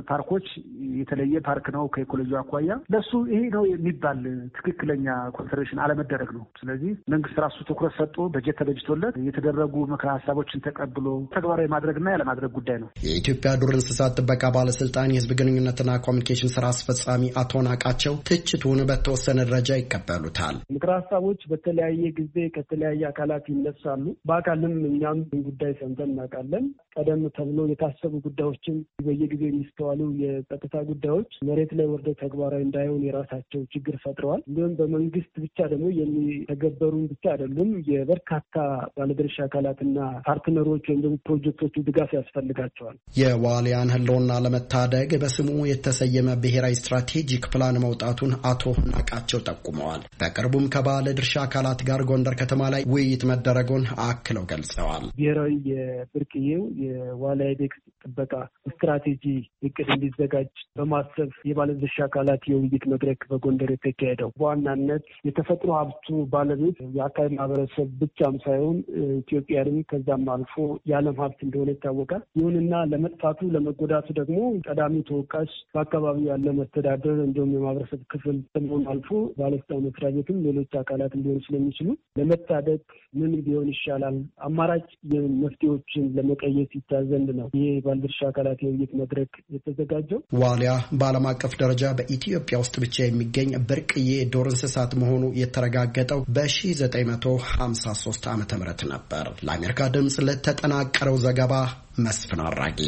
ሌሎች የተለየ ፓርክ ነው ከኢኮሎጂ አኳያ ለሱ ይሄ ነው የሚባል ትክክለኛ ኮንሰርቬሽን አለመደረግ ነው። ስለዚህ መንግስት ራሱ ትኩረት ሰጥቶ በጀት ተበጅቶለት የተደረጉ ምክረ ሀሳቦችን ተቀብሎ ተግባራዊ ማድረግና ያለማድረግ ጉዳይ ነው። የኢትዮጵያ ዱር እንስሳት ጥበቃ ባለስልጣን የህዝብ ግንኙነትና ኮሚኒኬሽን ስራ አስፈጻሚ አቶ ናቃቸው ትችቱን በተወሰነ ደረጃ ይቀበሉታል። ምክረ ሀሳቦች በተለያየ ጊዜ ከተለያየ አካላት ይነሳሉ። በአካልም እኛም ጉዳይ ሰምተን እናውቃለን። ቀደም ተብሎ የታሰቡ ጉዳዮችን በየጊዜው የሚስተዋሉ የጸጥታ ጉዳዮች መሬት ላይ ወርደ ተግባራዊ እንዳይሆን የራሳቸው ችግር ፈጥረዋል። እንዲሁም በመንግስት ብቻ ደግሞ የሚተገበሩን ብቻ አይደሉም። የበርካታ ባለድርሻ አካላትና ፓርትነሮች ወይም ደግሞ ፕሮጀክቶቹ ድጋፍ ያስፈልጋቸዋል። የዋልያን ህልውና ለመታደግ በስሙ የተሰየመ ብሔራዊ ስትራቴጂክ ፕላን መውጣቱን አቶ ናቃቸው ጠቁመዋል። በቅርቡም ከባለድርሻ አካላት ጋር ጎንደር ከተማ ላይ ውይይት መደረጉን አክለው ገልጸዋል። ብሔራዊ የብርቅዬው የዋልያ አይቤክስ ጥበቃ ስትራቴጂ እቅድ እንዲዘጋጅ በማሰብ የባለድርሻ አካላት የውይይት መድረክ በጎንደር የተካሄደው በዋናነት የተፈጥሮ ሀብቱ ባለቤት የአካባቢ ማህበረሰብ ብቻም ሳይሆን ኢትዮጵያንም ከዛም አልፎ የዓለም ሀብት እንደሆነ ይታወቃል። ይሁንና ለመጥፋቱ ለመጎዳቱ ደግሞ ቀዳሚ ተወቃሽ በአካባቢው ያለ መስተዳደር እንዲሁም የማህበረሰብ ክፍል ከመሆኑ አልፎ ባለስልጣን መስሪያ ቤትም ሌሎች አካላት ሊሆኑ ስለሚችሉ ለመታደግ ምን ቢሆን ይሻላል አማራጭ መፍትሄዎችን ለመቀየስ ይቻል ዘንድ ነው ይህ ባለድርሻ አካላት የውይይት መድረክ የተዘጋጀው። ዋልያ በዓለም አቀፍ ደረጃ በኢትዮጵያ ውስጥ ብቻ የሚገኝ ብርቅዬ ዱር እንስሳት መሆኑ የተረጋገጠው በሺህ ዘጠኝ መቶ ሀምሳ ሶስት ዓመተ ምህረት ነበር። ለአሜሪካ ድምጽ ለተጠናቀረው ዘገባ መስፍን አራጌ።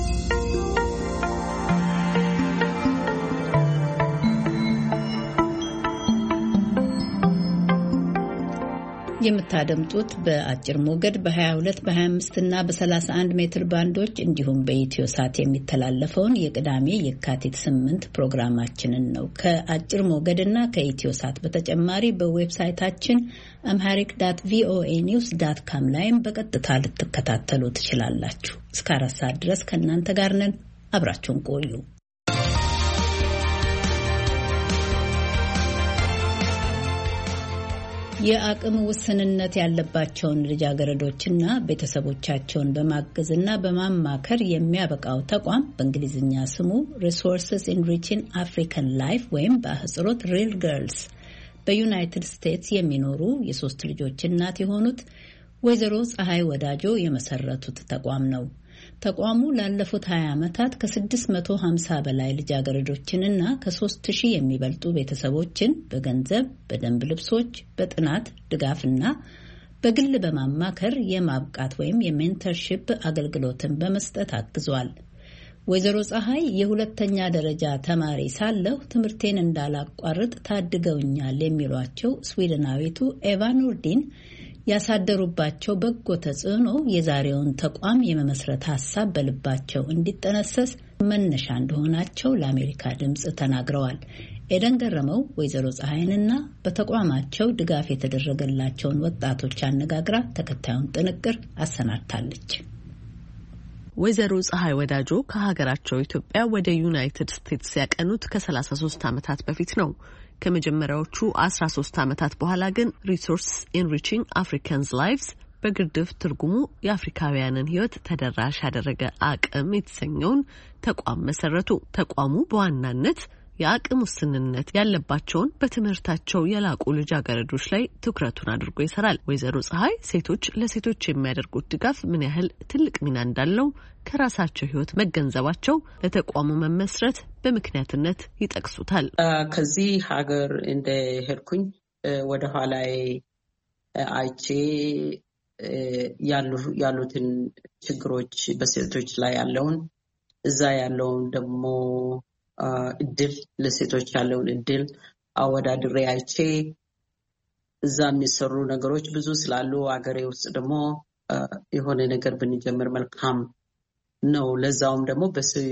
የምታደምጡት በአጭር ሞገድ በ22 በ25 እና በ31 ሜትር ባንዶች እንዲሁም በኢትዮ ሳት የሚተላለፈውን የቅዳሜ የካቲት ስምንት ፕሮግራማችንን ነው። ከአጭር ሞገድ እና ከኢትዮ ሳት በተጨማሪ በዌብሳይታችን አምሃሪክ ዳት ቪኦኤ ኒውስ ዳት ካም ላይም በቀጥታ ልትከታተሉ ትችላላችሁ። እስከ አራት ሰዓት ድረስ ከእናንተ ጋር ነን። አብራችሁን ቆዩ። የአቅም ውስንነት ያለባቸውን ልጃገረዶችና ቤተሰቦቻቸውን በማገዝና በማማከር የሚያበቃው ተቋም በእንግሊዝኛ ስሙ ሪሶርስስ ኢንሪችንግ አፍሪካን ላይፍ ወይም በአህጽሮት ሪል ገርልስ በዩናይትድ ስቴትስ የሚኖሩ የሶስት ልጆች እናት የሆኑት ወይዘሮ ፀሐይ ወዳጆ የመሰረቱት ተቋም ነው። ተቋሙ ላለፉት ሀያ ዓመታት ከስድስት መቶ ሀምሳ በላይ ልጃገረዶችንና ከሶስት ሺህ የሚበልጡ ቤተሰቦችን በገንዘብ፣ በደንብ ልብሶች፣ በጥናት ድጋፍና በግል በማማከር የማብቃት ወይም የሜንተርሺፕ አገልግሎትን በመስጠት አግዟል። ወይዘሮ ፀሐይ የሁለተኛ ደረጃ ተማሪ ሳለሁ ትምህርቴን እንዳላቋርጥ ታድገውኛል የሚሏቸው ስዊድናዊቱ ኤቫ ኖርዲን ያሳደሩባቸው በጎ ተጽዕኖ የዛሬውን ተቋም የመመስረት ሀሳብ በልባቸው እንዲጠነሰስ መነሻ እንደሆናቸው ለአሜሪካ ድምጽ ተናግረዋል። ኤደን ገረመው ወይዘሮ ፀሐይንና በተቋማቸው ድጋፍ የተደረገላቸውን ወጣቶች አነጋግራ ተከታዩን ጥንቅር አሰናድታለች። ወይዘሮ ፀሐይ ወዳጆ ከሀገራቸው ኢትዮጵያ ወደ ዩናይትድ ስቴትስ ያቀኑት ከሰላሳ ሶስት ዓመታት በፊት ነው። ከመጀመሪያዎቹ አስራ ሶስት ዓመታት በኋላ ግን ሪሶርስ ኢንሪችንግ አፍሪካንስ ላይቭስ በግርድፍ ትርጉሙ የአፍሪካውያንን ሕይወት ተደራሽ ያደረገ አቅም የተሰኘውን ተቋም መሰረቱ። ተቋሙ በዋናነት የአቅም ውስንነት ያለባቸውን በትምህርታቸው የላቁ ልጃገረዶች ላይ ትኩረቱን አድርጎ ይሰራል። ወይዘሮ ፀሐይ ሴቶች ለሴቶች የሚያደርጉት ድጋፍ ምን ያህል ትልቅ ሚና እንዳለው ከራሳቸው ሕይወት መገንዘባቸው ለተቋሙ መመስረት በምክንያትነት ይጠቅሱታል። ከዚህ ሀገር እንደሄድኩኝ ወደ ኋላ አይቼ ያሉትን ችግሮች በሴቶች ላይ ያለውን እዛ ያለውን ደግሞ እድል ለሴቶች ያለውን እድል አወዳድሬ አይቼ እዛ የሚሰሩ ነገሮች ብዙ ስላሉ አገሬ ውስጥ ደግሞ የሆነ ነገር ብንጀምር መልካም ነው። ለዛውም ደግሞ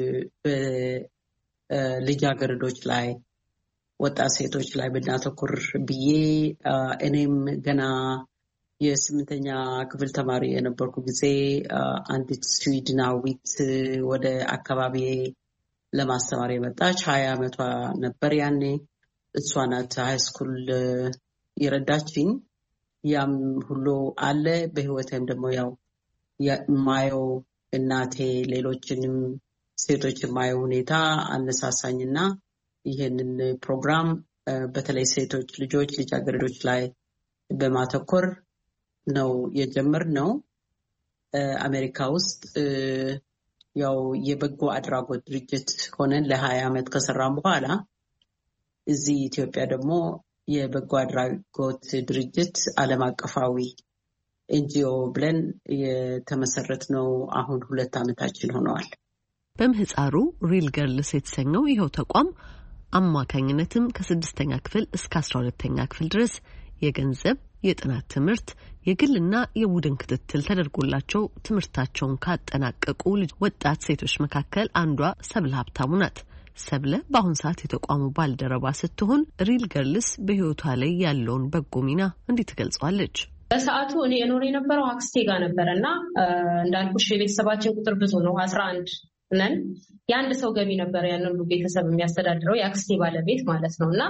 በልጃገረዶች ላይ ወጣት ሴቶች ላይ ብናተኩር ብዬ እኔም ገና የስምንተኛ ክፍል ተማሪ የነበርኩ ጊዜ አንዲት ስዊድናዊት ወደ አካባቢ ለማስተማር የመጣች ሀያ ዓመቷ ነበር ያኔ። እሷ ናት ሃይስኩል የረዳችኝ። ያም ሁሉ አለ በህይወቴም ደግሞ ያው የማየው እናቴ ሌሎችንም ሴቶች የማየው ሁኔታ አነሳሳኝና ይሄንን ፕሮግራም በተለይ ሴቶች ልጆች ልጃገረዶች ላይ በማተኮር ነው የጀመርነው። አሜሪካ ውስጥ ያው የበጎ አድራጎት ድርጅት ሆነን ለሀያ ዓመት ከሰራን በኋላ እዚህ ኢትዮጵያ ደግሞ የበጎ አድራጎት ድርጅት ዓለም አቀፋዊ ኤንጂኦ ብለን የተመሰረትነው አሁን ሁለት ዓመታችን ሆነዋል። በምህፃሩ ሪል ገርልስ የተሰኘው ይኸው ተቋም አማካኝነትም ከስድስተኛ ክፍል እስከ አስራ ሁለተኛ ክፍል ድረስ የገንዘብ የጥናት ትምህርት የግልና የቡድን ክትትል ተደርጎላቸው ትምህርታቸውን ካጠናቀቁ ወጣት ሴቶች መካከል አንዷ ሰብለ ሀብታሙ ናት። ሰብለ በአሁን ሰዓት የተቋሙ ባልደረባ ስትሆን ሪል ገርልስ በህይወቷ ላይ ያለውን በጎ ሚና እንዲህ ትገልጸዋለች። በሰዓቱ እኔ እኖር የነበረው አክስቴ ጋር ነበርና እንዳልኩሽ የቤተሰባችን ቁጥር ብዙ ነው፣ አስራ አንድ ነን። የአንድ ሰው ገቢ ነበር ያንን ሁሉ ቤተሰብ የሚያስተዳድረው የአክስቴ ባለቤት ማለት ነውና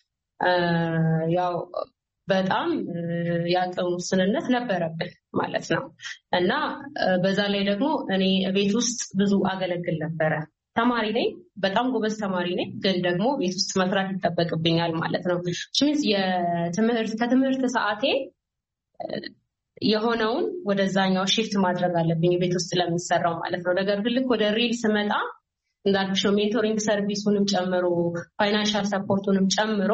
ያው በጣም ያቀሙ ስንነት ነበረብን ማለት ነው። እና በዛ ላይ ደግሞ እኔ ቤት ውስጥ ብዙ አገለግል ነበረ። ተማሪ ነኝ፣ በጣም ጎበዝ ተማሪ ነኝ፣ ግን ደግሞ ቤት ውስጥ መስራት ይጠበቅብኛል ማለት ነው። ቺንስ የትምህርት ከትምህርት ሰዓቴ የሆነውን ወደዛኛው ሺፍት ማድረግ አለብኝ ቤት ውስጥ ለሚሰራው ማለት ነው። ነገር ግን ልክ ወደ ሪል ስመጣ እንዳልኩሽ ሜንቶሪንግ ሰርቪሱንም ጨምሮ ፋይናንሻል ሰፖርቱንም ጨምሮ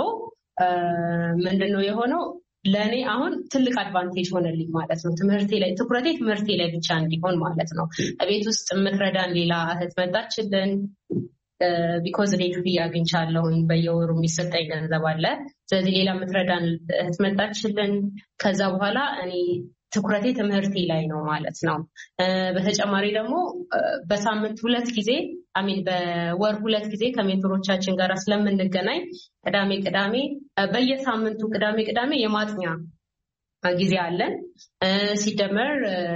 ምንድነው የሆነው ለኔ አሁን ትልቅ አድቫንቴጅ ሆነልኝ ማለት ነው። ትምህርቴ ላይ ትኩረቴ ትምህርቴ ላይ ብቻ እንዲሆን ማለት ነው። ቤት ውስጥ የምትረዳን ሌላ እህት መጣችልን። ቢኮዝ እኔ ክፍያ አግኝቻለሁ፣ በየወሩ የሚሰጠኝ ገንዘብ አለ። ስለዚህ ሌላ የምትረዳን እህት መጣችልን። ከዛ በኋላ እኔ ትኩረቴ ትምህርቴ ላይ ነው ማለት ነው። በተጨማሪ ደግሞ በሳምንት ሁለት ጊዜ አሚን በወር ሁለት ጊዜ ከሜንቶሮቻችን ጋር ስለምንገናኝ ቅዳሜ ቅዳሜ በየሳምንቱ ቅዳሜ ቅዳሜ የማጥኛ ጊዜ አለን። ሲደመር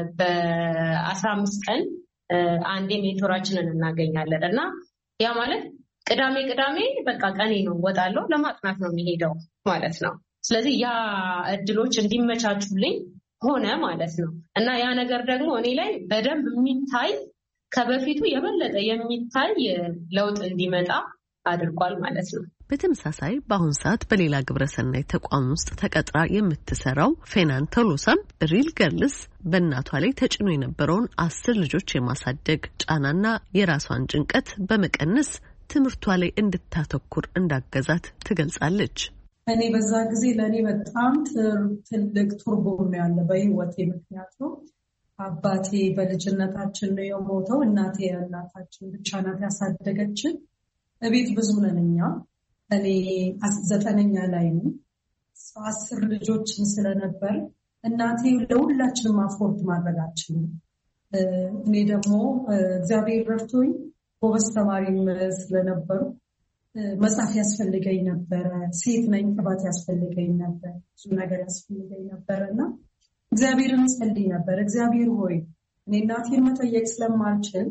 በአስራ አምስት ቀን አንዴ ሜንቶራችንን እናገኛለን እና ያ ማለት ቅዳሜ ቅዳሜ በቃ ቀኔ ነው ወጣለሁ ለማጥናት ነው የሚሄደው ማለት ነው። ስለዚህ ያ እድሎች እንዲመቻቹልኝ ሆነ ማለት ነው። እና ያ ነገር ደግሞ እኔ ላይ በደንብ የሚታይ ከበፊቱ የበለጠ የሚታይ ለውጥ እንዲመጣ አድርጓል ማለት ነው። በተመሳሳይ በአሁን ሰዓት በሌላ ግብረሰናይ ተቋም ውስጥ ተቀጥራ የምትሰራው ፌናን ቶሎሳም ሪል ገርልስ በእናቷ ላይ ተጭኖ የነበረውን አስር ልጆች የማሳደግ ጫናና የራሷን ጭንቀት በመቀነስ ትምህርቷ ላይ እንድታተኩር እንዳገዛት ትገልጻለች። እኔ በዛ ጊዜ ለእኔ በጣም ትልቅ ቱርቦም ያለ በህይወቴ ምክንያቱም አባቴ በልጅነታችን ነው የሞተው። እናቴ እናታችን ብቻ ናት ያሳደገችን። እቤት ብዙ ነን እኛ። እኔ ዘጠነኛ ላይ ነው። አስር ልጆችን ስለነበር እናቴ ለሁላችንም አፎርድ ማድረጋችን። እኔ ደግሞ እግዚአብሔር ረድቶኝ ጎበዝ ተማሪም ስለነበሩ መጽሐፍ ያስፈልገኝ ነበረ። ሴት ነኝ፣ ቅባት ያስፈልገኝ ነበር፣ ብዙ ነገር ያስፈልገኝ ነበርና እግዚአብሔርን እጸልይ ነበር። እግዚአብሔር ሆይ እኔ እናቴን መጠየቅ ስለማልችል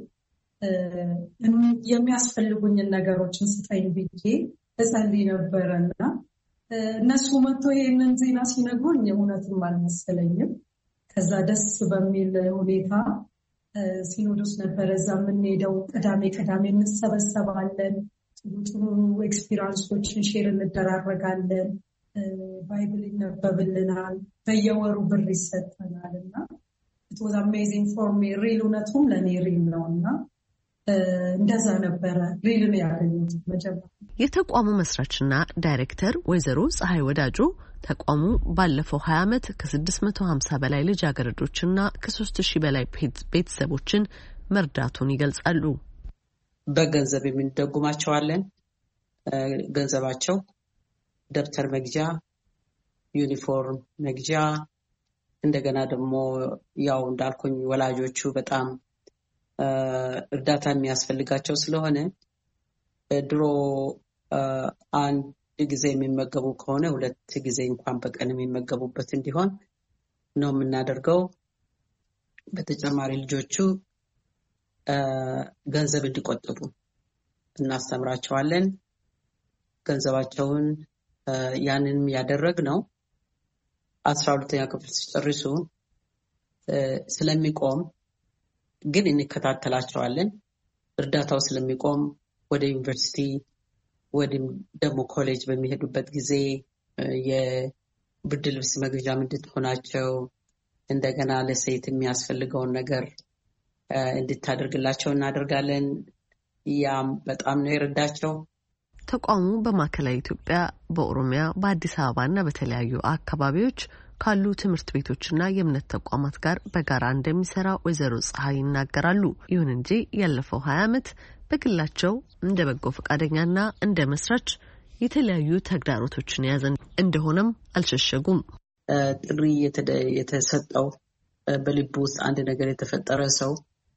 የሚያስፈልጉኝን ነገሮችን ስጠኝ ብዬ እጸልይ ነበርና እነሱ መጥቶ ይሄንን ዜና ሲነግሩኝ እውነትም አልመሰለኝም። ከዛ ደስ በሚል ሁኔታ ሲኖዶስ ነበረ እዛ የምንሄደው። ቅዳሜ ቅዳሜ እንሰበሰባለን። ጥሩ ኤክስፒሪንሶችን ሼር እንደራረጋለን። ባይብል ይነበብልናል። በየወሩ ብር ይሰጠናል እና it was amazing for me ሪል እውነቱም ለኔ ሪል ነውና እንደዛ ነበረ ሪል ነው ያገኘሁት መጀመሪያ። የተቋሙ መስራችና ዳይሬክተር ወይዘሮ ፀሐይ ወዳጆ ተቋሙ ባለፈው ሀያ ዓመት ከስድስት መቶ ሀምሳ በላይ ልጃገረዶችና ከሶስት ሺህ በላይ ቤተሰቦችን መርዳቱን ይገልጻሉ። በገንዘብ የምንደጉማቸዋለን። ገንዘባቸው ደብተር መግዣ፣ ዩኒፎርም መግዣ፣ እንደገና ደግሞ ያው እንዳልኩኝ ወላጆቹ በጣም እርዳታ የሚያስፈልጋቸው ስለሆነ ድሮ አንድ ጊዜ የሚመገቡ ከሆነ ሁለት ጊዜ እንኳን በቀን የሚመገቡበት እንዲሆን ነው የምናደርገው። በተጨማሪ ልጆቹ ገንዘብ እንዲቆጥቡ እናስተምራቸዋለን። ገንዘባቸውን ያንንም ያደረግነው አስራ ሁለተኛ ክፍል ሲጨርሱ ስለሚቆም ግን እንከታተላቸዋለን። እርዳታው ስለሚቆም ወደ ዩኒቨርሲቲ ወደ ደሞ ኮሌጅ በሚሄዱበት ጊዜ የብርድ ልብስ መግዣ እንድትሆናቸው እንደገና ለሴት የሚያስፈልገውን ነገር እንድታደርግላቸው እናደርጋለን። ያም በጣም ነው የረዳቸው። ተቋሙ በማዕከላዊ ኢትዮጵያ፣ በኦሮሚያ፣ በአዲስ አበባና በተለያዩ አካባቢዎች ካሉ ትምህርት ቤቶችና የእምነት ተቋማት ጋር በጋራ እንደሚሰራ ወይዘሮ ፀሐይ ይናገራሉ። ይሁን እንጂ ያለፈው ሀያ ዓመት በግላቸው እንደ በጎ ፈቃደኛና እንደ መስራች የተለያዩ ተግዳሮቶችን የያዘ እንደሆነም አልሸሸጉም። ጥሪ የተሰጠው በልቡ ውስጥ አንድ ነገር የተፈጠረ ሰው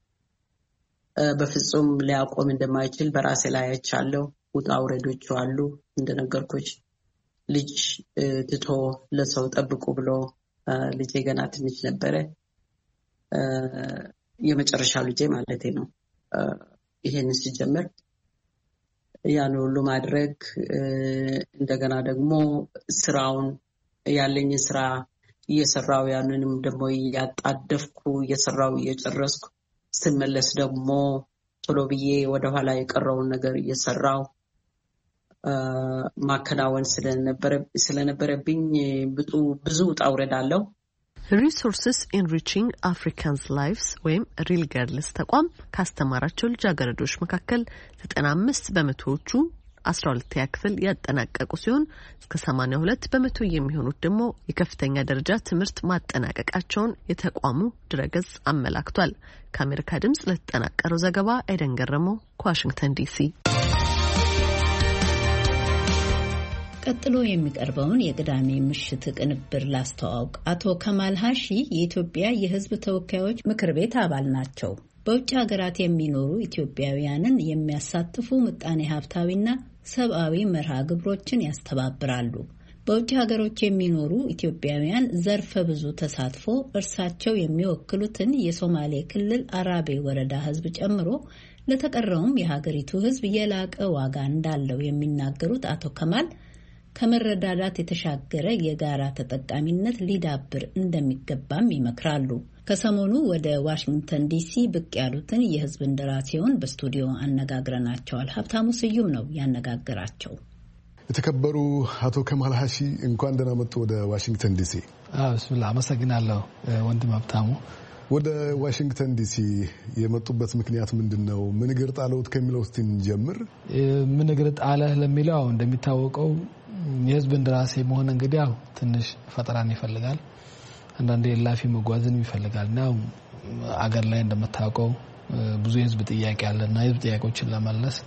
በፍጹም ሊያቆም እንደማይችል በራሴ ላይ አይቻለሁ። ውጣ ውረዶች አሉ። እንደነገርኩሽ ልጅ ትቶ ለሰው ጠብቁ ብሎ ልጄ ገና ትንሽ ነበረ፣ የመጨረሻው ልጄ ማለቴ ነው። ይሄን ሲጀምር ያን ሁሉ ማድረግ እንደገና ደግሞ ስራውን ያለኝን ስራ እየሰራው ያንንም ደግሞ ያጣደፍኩ እየሰራው እየጨረስኩ ስመለስ ደግሞ ቶሎ ብዬ ወደ ኋላ የቀረውን ነገር እየሰራው ማከናወን ስለነበረ ስለነበረብኝ ብዙ ብዙ ጣውረድ አለው። ሪሶርስስ ኢንሪቺንግ አፍሪካንስ ላይቭስ ወይም ሪል ገርልስ ተቋም ካስተማራቸው ልጃገረዶች መካከል ዘጠና አምስት በመቶዎቹ አስራ ሁለተኛ ክፍል ያጠናቀቁ ሲሆን እስከ ሰማንያ ሁለት በመቶ የሚሆኑት ደግሞ የከፍተኛ ደረጃ ትምህርት ማጠናቀቃቸውን የተቋሙ ድረገጽ አመላክቷል። ከአሜሪካ ድምጽ ለተጠናቀረው ዘገባ ኤደን ገረመው ከዋሽንግተን ዲሲ። ቀጥሎ የሚቀርበውን የቅዳሜ ምሽት ቅንብር ላስተዋውቅ። አቶ ከማል ሀሺ የኢትዮጵያ የሕዝብ ተወካዮች ምክር ቤት አባል ናቸው። በውጭ ሀገራት የሚኖሩ ኢትዮጵያውያንን የሚያሳትፉ ምጣኔ ሀብታዊና ሰብአዊ መርሃ ግብሮችን ያስተባብራሉ። በውጭ ሀገሮች የሚኖሩ ኢትዮጵያውያን ዘርፈ ብዙ ተሳትፎ እርሳቸው የሚወክሉትን የሶማሌ ክልል አራቤ ወረዳ ሕዝብ ጨምሮ ለተቀረውም የሀገሪቱ ሕዝብ የላቀ ዋጋ እንዳለው የሚናገሩት አቶ ከማል ከመረዳዳት የተሻገረ የጋራ ተጠቃሚነት ሊዳብር እንደሚገባም ይመክራሉ። ከሰሞኑ ወደ ዋሽንግተን ዲሲ ብቅ ያሉትን የህዝብ እንደራሴውን በስቱዲዮ አነጋግረናቸዋል። ሀብታሙ ስዩም ነው ያነጋገራቸው። የተከበሩ አቶ ከማል ሀሺ እንኳን ደህና መጡ ወደ ዋሽንግተን ዲሲ። አዎ ብስሚላ አመሰግናለሁ ወንድም ሀብታሙ። ወደ ዋሽንግተን ዲሲ የመጡበት ምክንያት ምንድነው? ምን እግር ጣለውት ከሚለው እስቲ እንጀምር። ምን እግር ጣለ ለሚለው እንደሚታወቀው የህዝብ እንደራሴ መሆን እንግዲህ ያው ትንሽ ፈጠራን ይፈልጋል። አንዳንዴ ላፊ መጓዝን ይፈልጋል። ነው አገር ላይ እንደምታውቀው ብዙ የህዝብ ጥያቄ አለና የህዝብ ጥያቄዎችን ለመለስ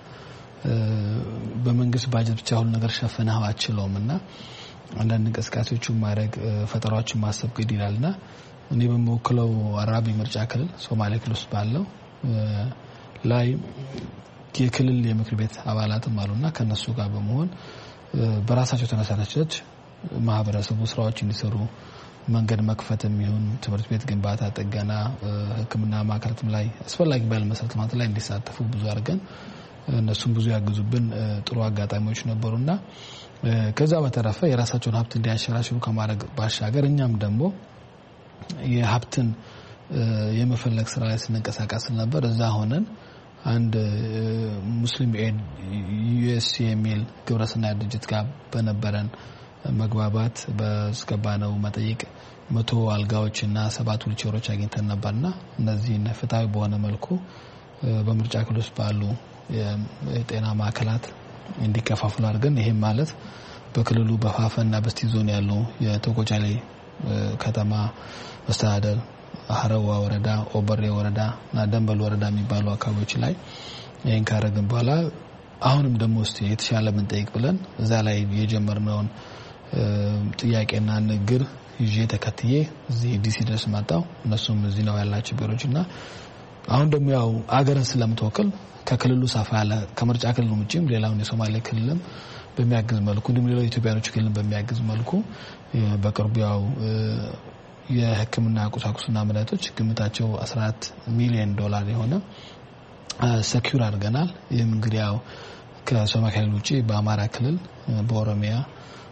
በመንግስት ባጀት ብቻ ሁሉ ነገር ሸፍነው አችለውምና አንዳንድ እንቅስቃሴዎችን ማድረግ ፈጠራዎችን ማሰብ ግድ ይላልና እኔ በመወክለው አራቢ ምርጫ ክልል ሶማሌ ክልል ውስጥ ባለው ላይ የክልል የምክር ቤት አባላትም አሉና ከነሱ ጋር በመሆን በራሳቸው ተነሳሽነት ማህበረሰቡ ስራዎች እንዲሰሩ መንገድ መክፈትም ይሁን ትምህርት ቤት ግንባታ፣ ጥገና፣ ሕክምና ማዕከላትም ላይ አስፈላጊ ባለ መሰረተ ልማት ላይ እንዲሳተፉ ብዙ አድርገን እነሱም ብዙ ያግዙብን ጥሩ አጋጣሚዎች ነበሩና ከዛ በተረፈ የራሳቸውን ሀብት እንዲያሸራሽሩ ከማድረግ ባሻገር እኛም ደግሞ የሀብትን የመፈለግ ስራ ላይ ስንንቀሳቀስ ነበር። እዛ ሆነን አንድ ሙስሊም ኤድ ዩኤስ የሚል ግብረሰናይ ድርጅት ጋር በነበረን መግባባት በስከባነው መጠይቅ መቶ አልጋዎችና ሰባት ዊልቸሮች አግኝተን ነበርና እነዚህን ፍትሃዊ በሆነ መልኩ በምርጫ ክልል ውስጥ ባሉ የጤና ማዕከላት እንዲከፋፍሉ አድርገን ይሄም ማለት በክልሉ በፋፈና በስቲ ዞን ያሉ የተቆጫሌ ከተማ አስተዳደር፣ ሀረዋ ወረዳ፣ ኦበሬ ወረዳ እና ደንበል ወረዳ የሚባሉ አካባቢዎች ላይ ይሄን ካረግን በኋላ አሁንም ደግሞ እስቲ የተሻለ ምን ጠይቅ ብለን እዛ ላይ የጀመርነውን ጥያቄና ንግግር ይዤ ተከትዬ እዚህ ዲሲ ድረስ መጣሁ። እነሱም እዚህ ነው ያላቸው ቢሮዎችና አሁን ደግሞ ያው አገርን ስለምትወክል ከክልሉ ሰፋ ያለ ከምርጫ ክልሉ ውጪም ሌላውን የሶማሌ ክልልም በሚያግዝ መልኩ እንዲሁም ሌላው ኢትዮጵያኖች ክልል በሚያግዝ መልኩ በቅርቡ ያው የሕክምና ቁሳቁስና መድኃኒቶች ግምታቸው አስራ አራት ሚሊዮን ዶላር የሆነ ሰኪዩር አድርገናል። ይህም እንግዲህ ያው ከሶማሌ ክልል ውጪ በአማራ ክልል፣ በኦሮሚያ፣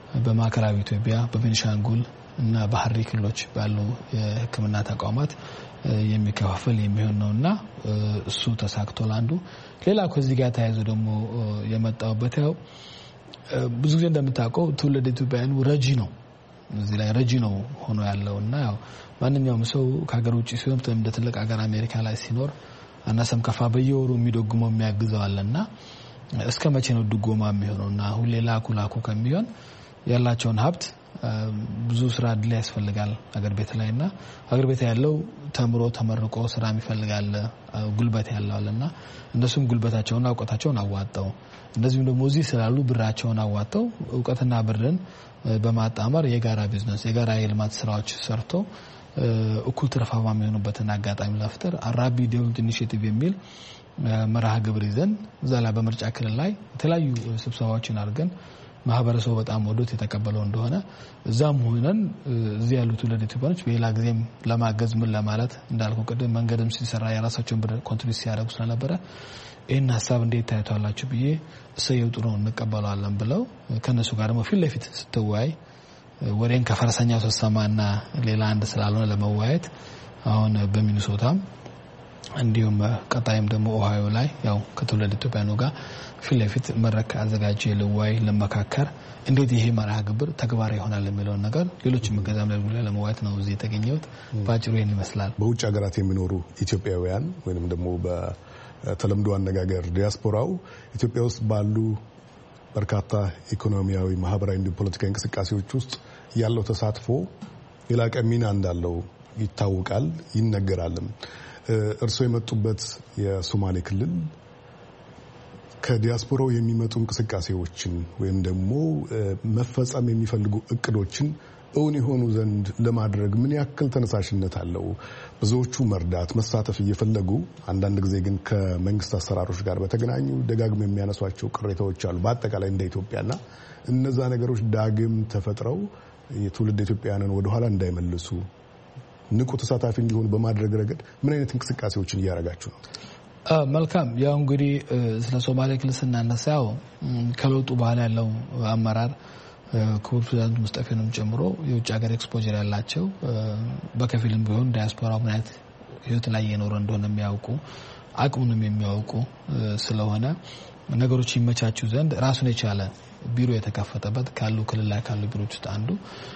በማዕከላዊ ኢትዮጵያ በቤኒሻንጉል እና በሐረሪ ክልሎች ባሉ የሕክምና ተቋማት የሚከፋፈል የሚሆን ነውና እሱ ተሳክቷል። አንዱ ሌላ ከዚህ ጋር ተያይዞ ደግሞ የመጣውበት ያው ብዙ ጊዜ እንደምታውቀው ትውልደ ኢትዮጵያውያኑ ረጂ ነው እዚህ ላይ ረጂ ነው ሆኖ ያለውና ያው ማንኛውም ሰው ከሀገር ውጪ ሲሆን እንደ ትልቅ ሀገር አሜሪካ ላይ ሲኖር አናሰም ከፋ በየወሩ የሚደጉመው የሚያግዘው አለና እስከ መቼ ነው ድጎማ የሚሆነውና ሁሌ ላኩ ላኩ ከሚሆን ያላቸውን ሀብት ብዙ ስራ እድል ያስፈልጋል ሀገር ቤት ላይና ሀገር ቤት ያለው ተምሮ ተመርቆ ስራ የሚፈልጋል ጉልበት ያለውልና እነሱም ጉልበታቸውና ዕውቀታቸውን አዋጣው እንደዚህም ደግሞ እዚህ ስላሉ ብራቸውን አዋጣው ዕውቀትና ብርን በማጣመር የጋራ ቢዝነስ የጋራ የልማት ስራዎች ሰርቶ እኩል ትርፋማ የሚሆኑበትን አጋጣሚ ለመፍጠር አራቢ ዴቨሎፕመንት ኢኒሺዬቲቭ የሚል መርሃ ግብር ይዘን እዛ ላይ በምርጫ ክልል ላይ የተለያዩ ስብሰባዎችን አድርገን ማህበረሰቡ በጣም ወዶት የተቀበለው እንደሆነ እዛም ሆነን እዚህ ያሉት ትውልደ ኢትዮጵያኖች በሌላ ጊዜም ለማገዝ ምን ለማለት እንዳልኩ ቅድም መንገድም ሲሰራ የራሳቸውን ብር ኮንትሪቢዩት ሲያደርጉ ስለነበረ ይህን ሀሳብ እንዴት ታያቷላችሁ ብዬ እሰየው ጥሩ ነው እንቀበለዋለን ብለው ከነሱ ጋር ደግሞ ፊት ለፊት ስትወያይ ወሬን ከፈረሰኛው ተሰማና ሌላ አንድ ስላልሆነ ለመወያየት አሁን በሚኒሶታም እንዲሁም ቀጣይም ደግሞ ኦሃዮ ላይ ያው ከትውልደ ኢትዮጵያኖ ጋር ፊት ለፊት መድረክ አዘጋጅ ለወያይ ለመካከር እንዴት ይሄ መርሃ ግብር ተግባራዊ ይሆናል የሚለው ነገር ሌሎች መገዛም ላይ ለመወያየት ነው እዚህ የተገኘሁት። ባጭሩ ይሄን ይመስላል። በውጭ ሀገራት የሚኖሩ ኢትዮጵያውያን ወይንም ደግሞ በተለምዶ አነጋገር ዲያስፖራው ኢትዮጵያ ውስጥ ባሉ በርካታ ኢኮኖሚያዊ፣ ማህበራዊ እንዲሁም ፖለቲካዊ እንቅስቃሴዎች ውስጥ ያለው ተሳትፎ የላቀ ሚና እንዳለው ይታወቃል ይነገራልም። እርሶ የመጡበት የሶማሌ ክልል ከዲያስፖራው የሚመጡ እንቅስቃሴዎችን ወይም ደግሞ መፈጸም የሚፈልጉ እቅዶችን እውን የሆኑ ዘንድ ለማድረግ ምን ያክል ተነሳሽነት አለው? ብዙዎቹ መርዳት መሳተፍ እየፈለጉ አንዳንድ ጊዜ ግን ከመንግስት አሰራሮች ጋር በተገናኙ ደጋግሞ የሚያነሷቸው ቅሬታዎች አሉ በአጠቃላይ እንደ ኢትዮጵያና እነዛ ነገሮች ዳግም ተፈጥረው የትውልድ ኢትዮጵያውያንን ወደኋላ እንዳይመልሱ ንቁ ተሳታፊ እንዲሆኑ በማድረግ ረገድ ምን አይነት እንቅስቃሴዎችን እያደረጋችሁ ነው? መልካም ያው እንግዲህ ስለ ሶማሌ ክልል ስናነሳው ከለውጡ በኋላ ያለው አመራር ክቡር ፕሬዝዳንት ሙስጠፌንም ጨምሮ የውጭ ሀገር ኤክስፖዠር ያላቸው በከፊልም ቢሆን ዲያስፖራ ምን አይነት ህይወት ላይ የኖረ እንደሆነ የሚያውቁ አቅሙንም የሚያውቁ ስለሆነ ነገሮች ይመቻቹ ዘንድ ራሱን የቻለ ቢሮ የተከፈተበት ካሉ ክልል ላይ ካሉ ቢሮዎች ውስጥ አንዱ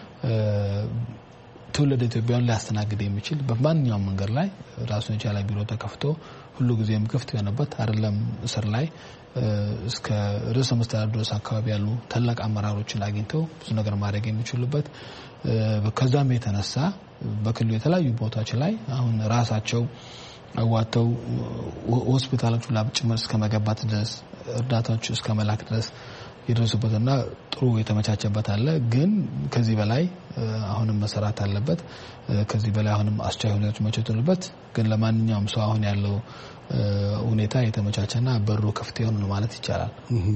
ትውልደ ኢትዮጵያውያን ሊያስተናግድ የሚችል በማንኛውም መንገድ ላይ ራሱን የቻለ ቢሮ ተከፍቶ ሁሉ ጊዜም ክፍት የሆነበት አይደለም እስር ላይ እስከ ርዕሰ መስተዳድር ድረስ አካባቢ ያሉ ታላቅ አመራሮችን አግኝተው ብዙ ነገር ማድረግ የሚችሉበት ከዛም የተነሳ በክልሉ የተለያዩ ቦታዎች ላይ አሁን ራሳቸው አዋተው ሆስፒታሎች ላይ ጭምር እስከ መገባት ድረስ እርዳታዎች እስከ መላክ ድረስ ይደርሱበትና ጥሩ የተመቻቸበት አለ። ግን ከዚህ በላይ አሁንም መሰራት አለበት። ከዚህ በላይ አሁንም አስቻይ ሁኔታዎች መቸቱልበት። ግን ለማንኛውም ሰው አሁን ያለው ሁኔታ የተመቻቸና በሩ ክፍት የሆነ ማለት ይቻላል።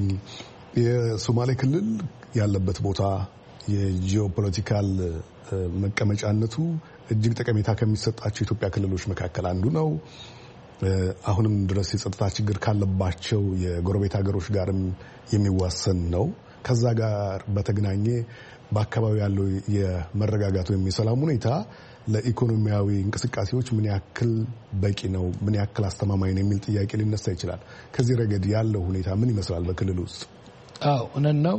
የሶማሌ ክልል ያለበት ቦታ የጂኦፖለቲካል መቀመጫነቱ እጅግ ጠቀሜታ ከሚሰጣቸው የኢትዮጵያ ክልሎች መካከል አንዱ ነው። አሁንም ድረስ የጸጥታ ችግር ካለባቸው የጎረቤት ሀገሮች ጋርም የሚዋሰን ነው። ከዛ ጋር በተገናኘ በአካባቢው ያለው የመረጋጋት ወይም የሰላም ሁኔታ ለኢኮኖሚያዊ እንቅስቃሴዎች ምን ያክል በቂ ነው፣ ምን ያክል አስተማማኝ ነው የሚል ጥያቄ ሊነሳ ይችላል። ከዚህ ረገድ ያለው ሁኔታ ምን ይመስላል በክልሉ ውስጥ? አዎ እውነት ነው።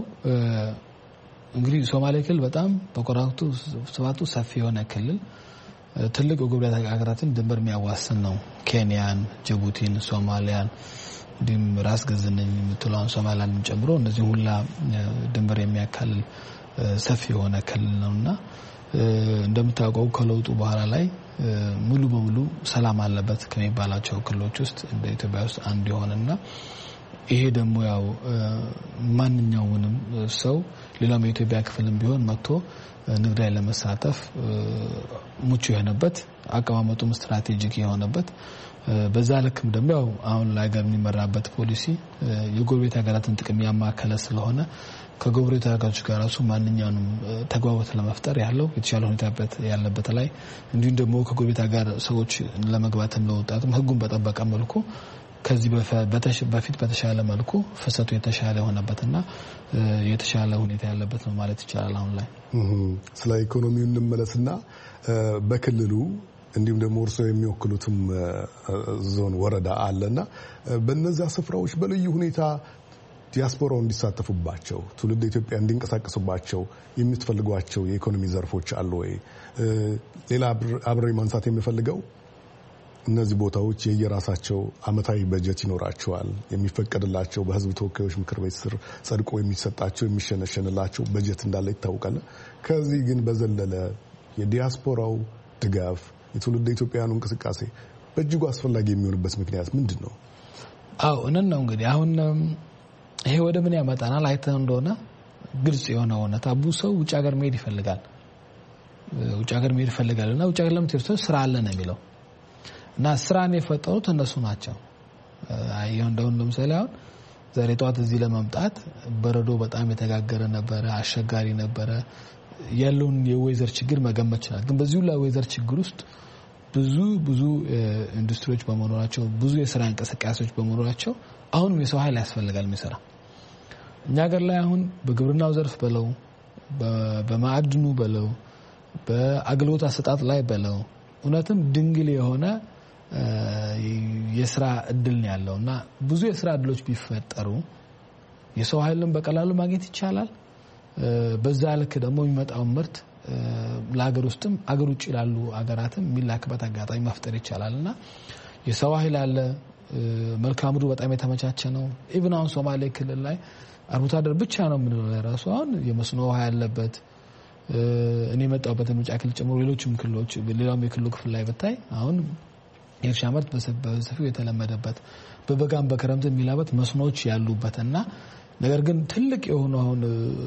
እንግዲህ ሶማሌ ክልል በጣም በቆራቱ ስፋቱ ሰፊ የሆነ ክልል ትልቅ የጎረቤት ሀገራትን ድንበር የሚያዋስን ነው። ኬንያን፣ ጅቡቲን፣ ሶማሊያን እንዲሁም ራስ ገዝ ነኝ የምትለውን ሶማሊያን ጨምሮ እነዚህ ሁላ ድንበር የሚያካልል ሰፊ የሆነ ክልል ነውና እንደምታውቀው ከለውጡ በኋላ ላይ ሙሉ በሙሉ ሰላም አለበት ከሚባላቸው ክልሎች ውስጥ እንደ ኢትዮጵያ ውስጥ አንዱ የሆነና ይሄ ደግሞ ያው ማንኛውንም ሰው ሌላም የኢትዮጵያ ክፍልም ቢሆን መጥቶ ንግድ ላይ ለመሳተፍ ሙቹ የሆነበት አቀማመጡም ስትራቴጂክ የሆነበት በዛ ልክም ደግሞ ያው አሁን ለሀገር የሚመራበት ፖሊሲ የጎረቤት ሀገራትን ጥቅም ያማከለ ስለሆነ ከጎረቤት ሀገሮች ጋር ራሱ ማንኛውንም ተግባቦት ለመፍጠር ያለው የተሻለ ሁኔታ ያለበት ላይ እንዲሁም ደግሞ ከጎረቤት ሀገር ሰዎች ለመግባትም ለወጣትም ሕጉን በጠበቀ መልኩ ከዚህ በፊት በተሻለ መልኩ ፍሰቱ የተሻለ ሆነበትና የተሻለ ሁኔታ ያለበት ነው ማለት ይቻላል አሁን ላይ። ስለ ኢኮኖሚው እንመለስና በክልሉ እንዲሁም ደግሞ እርሶ የሚወክሉትም ዞን ወረዳ አለና በእነዛ ስፍራዎች በልዩ ሁኔታ ዲያስፖራው እንዲሳተፉባቸው ትውልድ ኢትዮጵያ እንዲንቀሳቀሱባቸው የምትፈልጓቸው የኢኮኖሚ ዘርፎች አሉ ወይ? ሌላ አብሬ ማንሳት የሚፈልገው እነዚህ ቦታዎች የየራሳቸው አመታዊ በጀት ይኖራቸዋል። የሚፈቀድላቸው በህዝብ ተወካዮች ምክር ቤት ስር ጸድቆ የሚሰጣቸው የሚሸነሸንላቸው በጀት እንዳለ ይታወቃል። ከዚህ ግን በዘለለ የዲያስፖራው ድጋፍ የትውልድ ኢትዮጵያውያኑ እንቅስቃሴ በእጅጉ አስፈላጊ የሚሆንበት ምክንያት ምንድን ነው? አዎ እነን ነው እንግዲህ አሁን ይሄ ወደ ምን ያመጣናል አይተን እንደሆነ ግልጽ የሆነ እውነታ ብዙ ሰው ውጭ ሀገር መሄድ ይፈልጋል። ውጭ ሀገር መሄድ ይፈልጋልና ውጭ ሀገር ለምትሄድ ሰው ስራ አለ ነው የሚለው እና ስራን የፈጠሩት እነሱ ናቸው። አይሁን እንደው ለምሳሌ አሁን ዛሬ ጧት እዚህ ለመምጣት በረዶ በጣም የተጋገረ ነበረ፣ አሸጋሪ ነበረ። ያለውን የዌዘር ችግር መገመት ይችላል። ግን በዚሁ ላይ ዌዘር ችግር ውስጥ ብዙ ብዙ ኢንዱስትሪዎች በመኖራቸው ብዙ የስራ እንቅስቃሴዎች በመኖራቸው አሁንም የሰው ኃይል ያስፈልጋል የሚሰራ። እኛ ሀገር ላይ አሁን በግብርናው ዘርፍ በለው በማዕድኑ በለው በአገልግሎት አሰጣጥ ላይ በለው እውነትም ድንግል የሆነ የስራ እድል ነው ያለውና ብዙ የስራ እድሎች ቢፈጠሩ የሰው ኃይልን በቀላሉ ማግኘት ይቻላል። በዛ ልክ ደግሞ የሚመጣው ምርት ለሀገር ውስጥም አገር ውጭ ያሉ ሀገራትም የሚላክበት አጋጣሚ መፍጠር ይቻላልና የሰው ኃይል አለ። መልክዓ ምድሩ በጣም የተመቻቸ ነው። ኢቭን አሁን ሶማሌ ክልል ላይ አርብቶ አደር ብቻ ነው ምን ነው ራሱ አሁን የመስኖ ውሃ ያለበት እኔ መጣሁበት ምርጫ ክልል ጨምሮ ሌሎችም ክልሎች ሌላም የክልሉ ክፍል ላይ በታይ አሁን የእርሻ ምርት በሰፊው የተለመደበት በበጋም በክረምት የሚላበት መስኖዎች ያሉበትና ነገር ግን ትልቅ የሆነ አሁን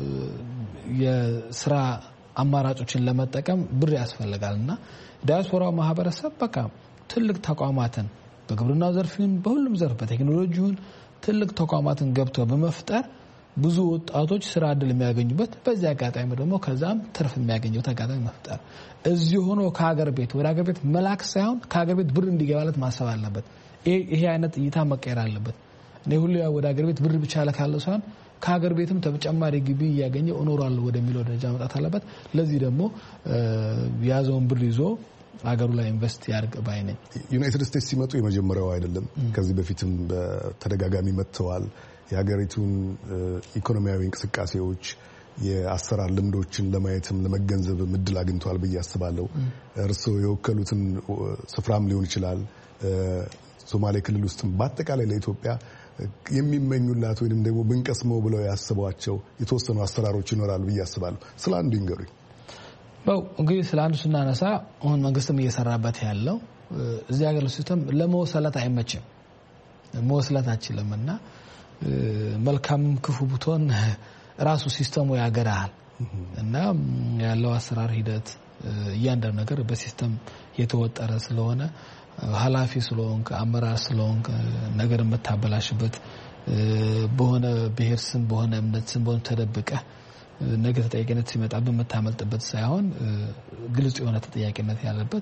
የስራ አማራጮችን ለመጠቀም ብር ያስፈልጋልና ዲያስፖራው ማህበረሰብ በቃ ትልቅ ተቋማትን በግብርናው ዘርፍን በሁሉም ዘርፍ በቴክኖሎጂውን ትልቅ ተቋማትን ገብተው በመፍጠር ብዙ ወጣቶች ስራ እድል የሚያገኙበት በዚህ አጋጣሚ ደግሞ ከዛም ትርፍ የሚያገኙት አጋጣሚ መፍጠር እዚህ ሆኖ ከሀገር ቤት ወደ ሀገር ቤት መላክ ሳይሆን ከሀገር ቤት ብር እንዲገባለት ማሰብ አለበት። ይሄ አይነት እይታ መቀየር አለበት። እኔ ሁሉ ወደ ሀገር ቤት ብር ብቻ ለካለው ሳይሆን ከሀገር ቤትም ተጨማሪ ግቢ እያገኘ እኖራለሁ ወደሚለው ደረጃ መጣት አለበት። ለዚህ ደግሞ ያዘውን ብር ይዞ አገሩ ላይ ኢንቨስት ያርግ ባይ ነኝ። ዩናይትድ ስቴትስ ሲመጡ የመጀመሪያው አይደለም። ከዚህ በፊትም በተደጋጋሚ መጥተዋል። የሀገሪቱን ኢኮኖሚያዊ እንቅስቃሴዎች የአሰራር ልምዶችን ለማየትም ለመገንዘብ እድል አግኝተዋል ብዬ አስባለሁ። እርስዎ የወከሉትን ስፍራም ሊሆን ይችላል ሶማሌ ክልል ውስጥም በአጠቃላይ ለኢትዮጵያ የሚመኙላት ወይንም ደግሞ ብንቀስመው ብለው ያስቧቸው የተወሰኑ አሰራሮች ይኖራሉ ብዬ አስባለሁ። ስለ አንዱ ይንገሩኝ። ባው እንግዲህ ስለ አንዱ ስናነሳ አሁን መንግስትም እየሰራበት ያለው እዚህ ሀገር ሲስተም ለመወሰለት አይመችም። መወሰለት አይችልምና መልካም ክፉ ብቶን ራሱ ሲስተሙ ያገራል እና ያለው አሰራር ሂደት እያንዳንዱ ነገር በሲስተም የተወጠረ ስለሆነ ኃላፊ ስለሆንክ አመራር ስለሆንክ ነገር የምታበላሽበት በሆነ ብሔር ስም በሆነ እምነት ስም በሆነ ተደብቀ ነገ ተጠያቂነት ሲመጣ በመታመልጥበት ሳይሆን ግልጽ የሆነ ተጠያቂነት ያለበት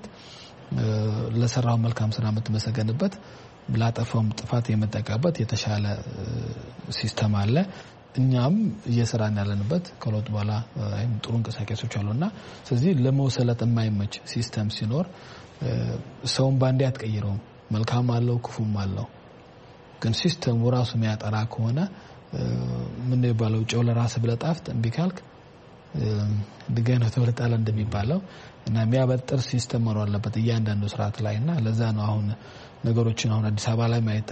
ለሰራው መልካም ስራ የምትመሰገንበት ላጠፋውም ጥፋት የምትጠቃበት የተሻለ ሲስተም አለ። እኛም እየሰራን ያለንበት ከለውጥ በኋላ ጥሩ እንቅስቃሴዎች አሉና ስለዚህ ለመወሰለት የማይመች ሲስተም ሲኖር ሰውን ባንዴ አትቀይረውም። መልካም አለው ክፉም አለው። ግን ሲስተሙ ራሱ የሚያጠራ ከሆነ ምን ይባላል ጨው ለራስ ብለጣፍጥ እምቢ ካልክ ድጋሚ ተወልጣለ እንደሚባለው እና የሚያበጥር ሲስተም መኖር አለበት እያንዳንዱ ስርዓት ላይና ለዛ ነው አሁን ነገሮችን አሁን አዲስ አበባ ላይ ማየት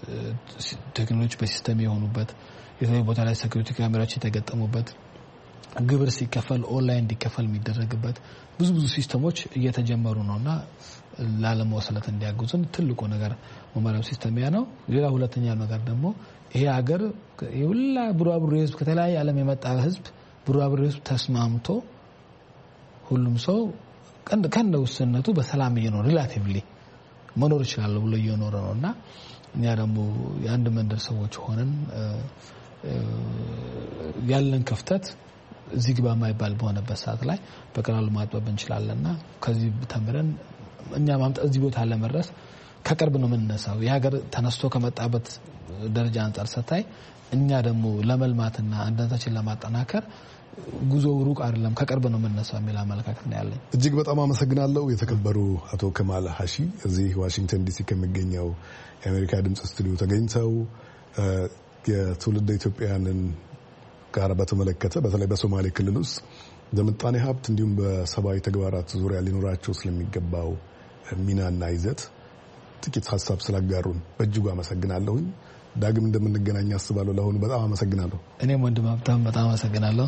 ቴክኖሎጂ በሲስተም የሆኑበት የተለያዩ ቦታ ላይ ሴኩሪቲ ካሜራዎች የተገጠሙበት ግብር ሲከፈል ኦንላይን እንዲከፈል የሚደረግበት ብዙ ብዙ ሲስተሞች እየተጀመሩ ነውና ላለመወሰለት እንዲያግዙን ትልቁ ነገር መመሪያው ሲስተም ያ ነው። ሌላ ሁለተኛ ነገር ደግሞ ይሄ ሀገር የሁላ ብሩአብሩ ህዝብ ከተለያየ ዓለም የመጣ ህዝብ ብሩአብሩ ህዝብ ተስማምቶ ሁሉም ሰው ከንደ ከንደ ውስነቱ በሰላም እየኖረ ሪላቲቭሊ መኖር ይችላል ብሎ እየኖረ ነውና እኛ ደግሞ የአንድ መንደር ሰዎች ሆነን ያለን ክፍተት እዚህ ግባ ማይባል በሆነበት ሰዓት ላይ በቀላሉ ማጥበብ እንችላለንና ከዚህ ተምረን እኛ ማምጣት እዚህ ቦታ ለመድረስ ከቅርብ ነው የምንነሳው። የሀገር ተነስቶ ከመጣበት ደረጃ አንጻር ሰታይ እኛ ደግሞ ለመልማትና አንድነታችን ለማጠናከር ጉዞ ሩቅ አይደለም ከቅርብ ነው የምንነሳው የሚል አመለካከት ነው ያለኝ። እጅግ በጣም አመሰግናለሁ። የተከበሩ አቶ ከማል ሀሺ እዚህ ዋሽንግተን ዲሲ ከሚገኘው የአሜሪካ ድምጽ ስቱዲዮ ተገኝተው የትውልድ ኢትዮጵያውያንን ጋር በተመለከተ በተለይ በሶማሌ ክልል ውስጥ በምጣኔ ሀብት እንዲሁም በሰብአዊ ተግባራት ዙሪያ ሊኖራቸው ስለሚገባው ሚናና ይዘት ጥቂት ሀሳብ ስላጋሩን በእጅጉ አመሰግናለሁኝ። ዳግም እንደምንገናኝ አስባለሁ። ለአሁኑ በጣም አመሰግናለሁ። እኔም ወንድም ሀብታም በጣም አመሰግናለሁ።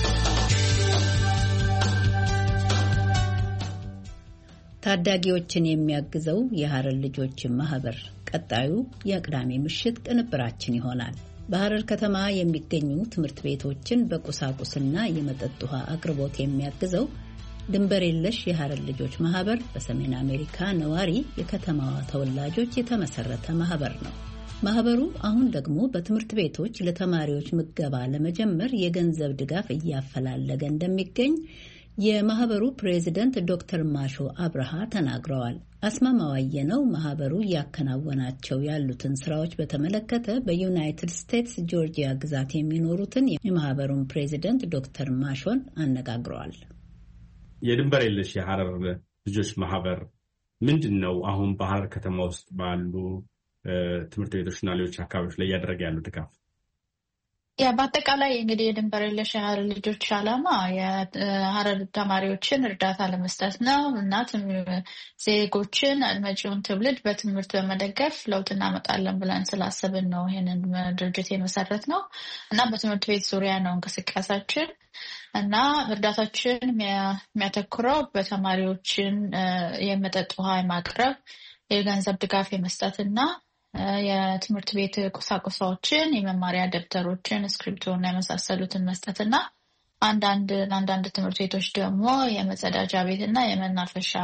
ታዳጊዎችን የሚያግዘው የሀረር ልጆች ማህበር ቀጣዩ የቅዳሜ ምሽት ቅንብራችን ይሆናል። በሀረር ከተማ የሚገኙ ትምህርት ቤቶችን በቁሳቁስና የመጠጥ ውሃ አቅርቦት የሚያግዘው ድንበር የለሽ የሀረር ልጆች ማህበር በሰሜን አሜሪካ ነዋሪ የከተማዋ ተወላጆች የተመሰረተ ማህበር ነው። ማህበሩ አሁን ደግሞ በትምህርት ቤቶች ለተማሪዎች ምገባ ለመጀመር የገንዘብ ድጋፍ እያፈላለገ እንደሚገኝ የማህበሩ ፕሬዚደንት ዶክተር ማሾ አብርሃ ተናግረዋል። አስማማዋየ ነው ማህበሩ እያከናወናቸው ያሉትን ስራዎች በተመለከተ በዩናይትድ ስቴትስ ጆርጂያ ግዛት የሚኖሩትን የማህበሩን ፕሬዚደንት ዶክተር ማሾን አነጋግረዋል። የድንበር የለሽ የሀረር ልጆች ማህበር ምንድን ነው? አሁን በሀረር ከተማ ውስጥ ባሉ ትምህርት ቤቶችና ሌሎች አካባቢዎች ላይ እያደረገ ያለው ድጋፍ? ያ በአጠቃላይ እንግዲህ የድንበር የለሽ የሀረር ልጆች ዓላማ የሀረር ተማሪዎችን እርዳታ ለመስጠት ነው እና ዜጎችን መጪውን ትውልድ በትምህርት በመደገፍ ለውጥ እናመጣለን ብለን ስላሰብን ነው ይህንን ድርጅት የመሰረት ነው እና በትምህርት ቤት ዙሪያ ነው እንቅስቃሴያችን እና እርዳታችን የሚያተኩረው በተማሪዎችን የመጠጥ ውሃ የማቅረብ የገንዘብ ድጋፍ የመስጠትና የትምህርት ቤት ቁሳቁሶችን የመማሪያ ደብተሮችን፣ እስክሪብቶና የመሳሰሉትን መስጠትና አንዳንድ አንዳንድ ትምህርት ቤቶች ደግሞ የመጸዳጃ ቤትና የመናፈሻ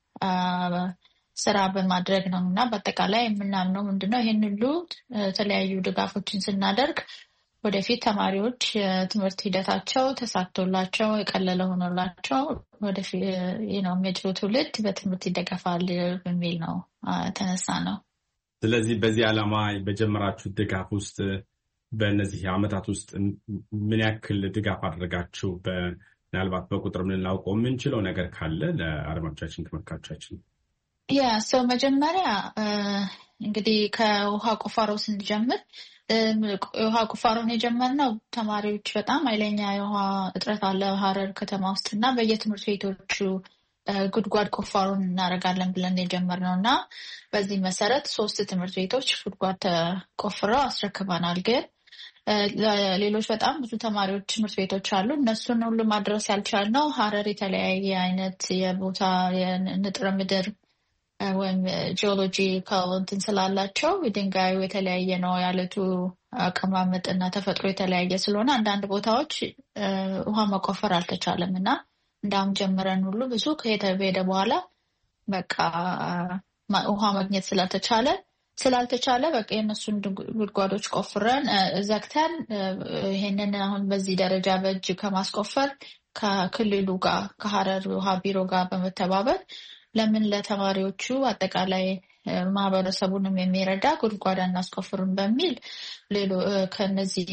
ስራ በማድረግ ነው እና በአጠቃላይ የምናምነው ምንድነው ይህን ሁሉ የተለያዩ ድጋፎችን ስናደርግ ወደፊት ተማሪዎች የትምህርት ሂደታቸው ተሳክቶላቸው የቀለለ ሆኖላቸው ወደፊት ነው የሚያድገው ትውልድ በትምህርት ይደገፋል በሚል ነው ተነሳ ነው። ስለዚህ በዚህ ዓላማ በጀመራችሁ ድጋፍ ውስጥ በእነዚህ ዓመታት ውስጥ ምን ያክል ድጋፍ አድርጋችሁ ምናልባት በቁጥር ልናውቀው የምንችለው ነገር ካለ ለአድማጮቻችን ተመልካቾቻችን? ያ ሰው መጀመሪያ እንግዲህ ከውሃ ቁፋሮ ስንጀምር የውሃ ቁፋሮን የጀመርነው ተማሪዎች በጣም ኃይለኛ የውሃ እጥረት አለ ሀረር ከተማ ውስጥ እና በየትምህርት ቤቶቹ ጉድጓድ ቁፋሮን እናደርጋለን ብለን የጀመርነው እና በዚህ መሰረት ሶስት ትምህርት ቤቶች ጉድጓድ ተቆፍረው አስረክበናል። ግን ሌሎች በጣም ብዙ ተማሪዎች ትምህርት ቤቶች አሉ። እነሱን ሁሉ ማድረስ ያልቻልነው ሀረር የተለያየ አይነት የቦታ የንጥረ ምድር ወይም ጂኦሎጂ እንትን ስላላቸው ድንጋዩ የተለያየ ነው፣ ያለቱ አቀማመጥ እና ተፈጥሮ የተለያየ ስለሆነ አንዳንድ ቦታዎች ውሃ መቆፈር አልተቻለም እና እንዳውም ጀምረን ሁሉ ብዙ ከሄደ በኋላ በቃ ውሃ ማግኘት ስላልተቻለ ስላልተቻለ በቃ የእነሱን ጉድጓዶች ቆፍረን ዘግተን ይሄንን አሁን በዚህ ደረጃ በእጅ ከማስቆፈር ከክልሉ ጋር ከሀረር ውሃ ቢሮ ጋር በመተባበር ለምን ለተማሪዎቹ አጠቃላይ ማህበረሰቡንም የሚረዳ ጉድጓድ እናስቆፍሩን በሚል ሌሎ ከነዚህ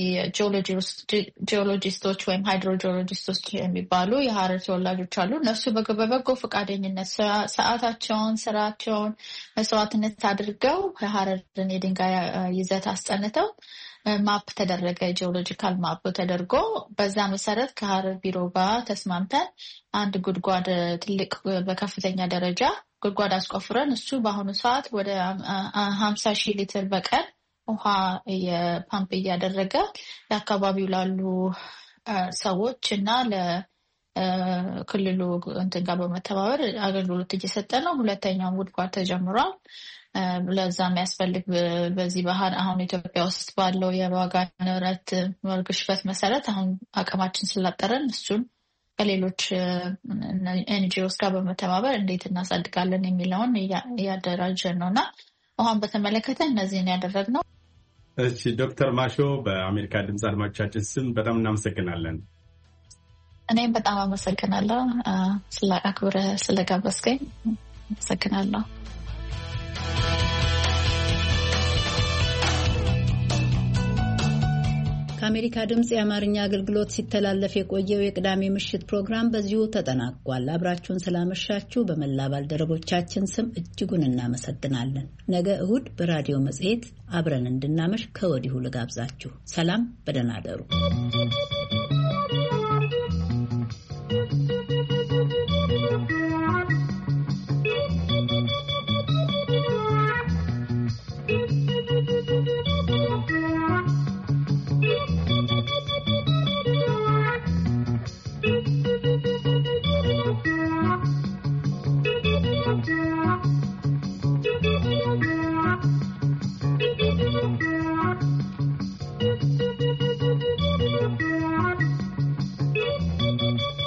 ጂኦሎጂስቶች ወይም ሃይድሮጂኦሎጂስቶች የሚባሉ የሀረር ተወላጆች አሉ። እነሱ በበጎ ፈቃደኝነት ሰዓታቸውን፣ ስራቸውን መስዋዕትነት አድርገው የሀረርን የድንጋይ ይዘት አስጠንተው ማፕ ተደረገ፣ ጂኦሎጂካል ማፕ ተደርጎ በዛ መሰረት ከሀረር ቢሮ ጋር ተስማምተን አንድ ጉድጓድ ትልቅ በከፍተኛ ደረጃ ጉድጓድ አስቆፍረን እሱ በአሁኑ ሰዓት ወደ ሀምሳ ሺህ ሊትር በቀን ውሃ የፓምፕ እያደረገ ለአካባቢው ላሉ ሰዎች እና ለክልሉ እንትን ጋር በመተባበር አገልግሎት እየሰጠ ነው። ሁለተኛውም ጉድጓድ ተጀምሯል። ለዛ የሚያስፈልግ በዚህ ባህር አሁን ኢትዮጵያ ውስጥ ባለው የዋጋ ንረት ግሽበት መሰረት አሁን አቅማችን ስላጠረን እሱን ከሌሎች ኤንጂኦስ ጋር በመተባበር እንዴት እናሳድጋለን የሚለውን እያደራጀን ነው እና ውሃን በተመለከተ እነዚህን ያደረግነው። እሺ ዶክተር ማሾ በአሜሪካ ድምፅ አድማጮቻችን ስም በጣም እናመሰግናለን። እኔም በጣም አመሰግናለሁ ስለ አክብረህ ስለጋበዝከኝ አመሰግናለሁ። ከአሜሪካ ድምፅ የአማርኛ አገልግሎት ሲተላለፍ የቆየው የቅዳሜ ምሽት ፕሮግራም በዚሁ ተጠናቋል። አብራችሁን ስላመሻችሁ በመላ ባልደረቦቻችን ስም እጅጉን እናመሰግናለን። ነገ እሁድ በራዲዮ መጽሔት አብረን እንድናመሽ ከወዲሁ ልጋብዛችሁ። ሰላም፣ በደህና እደሩ።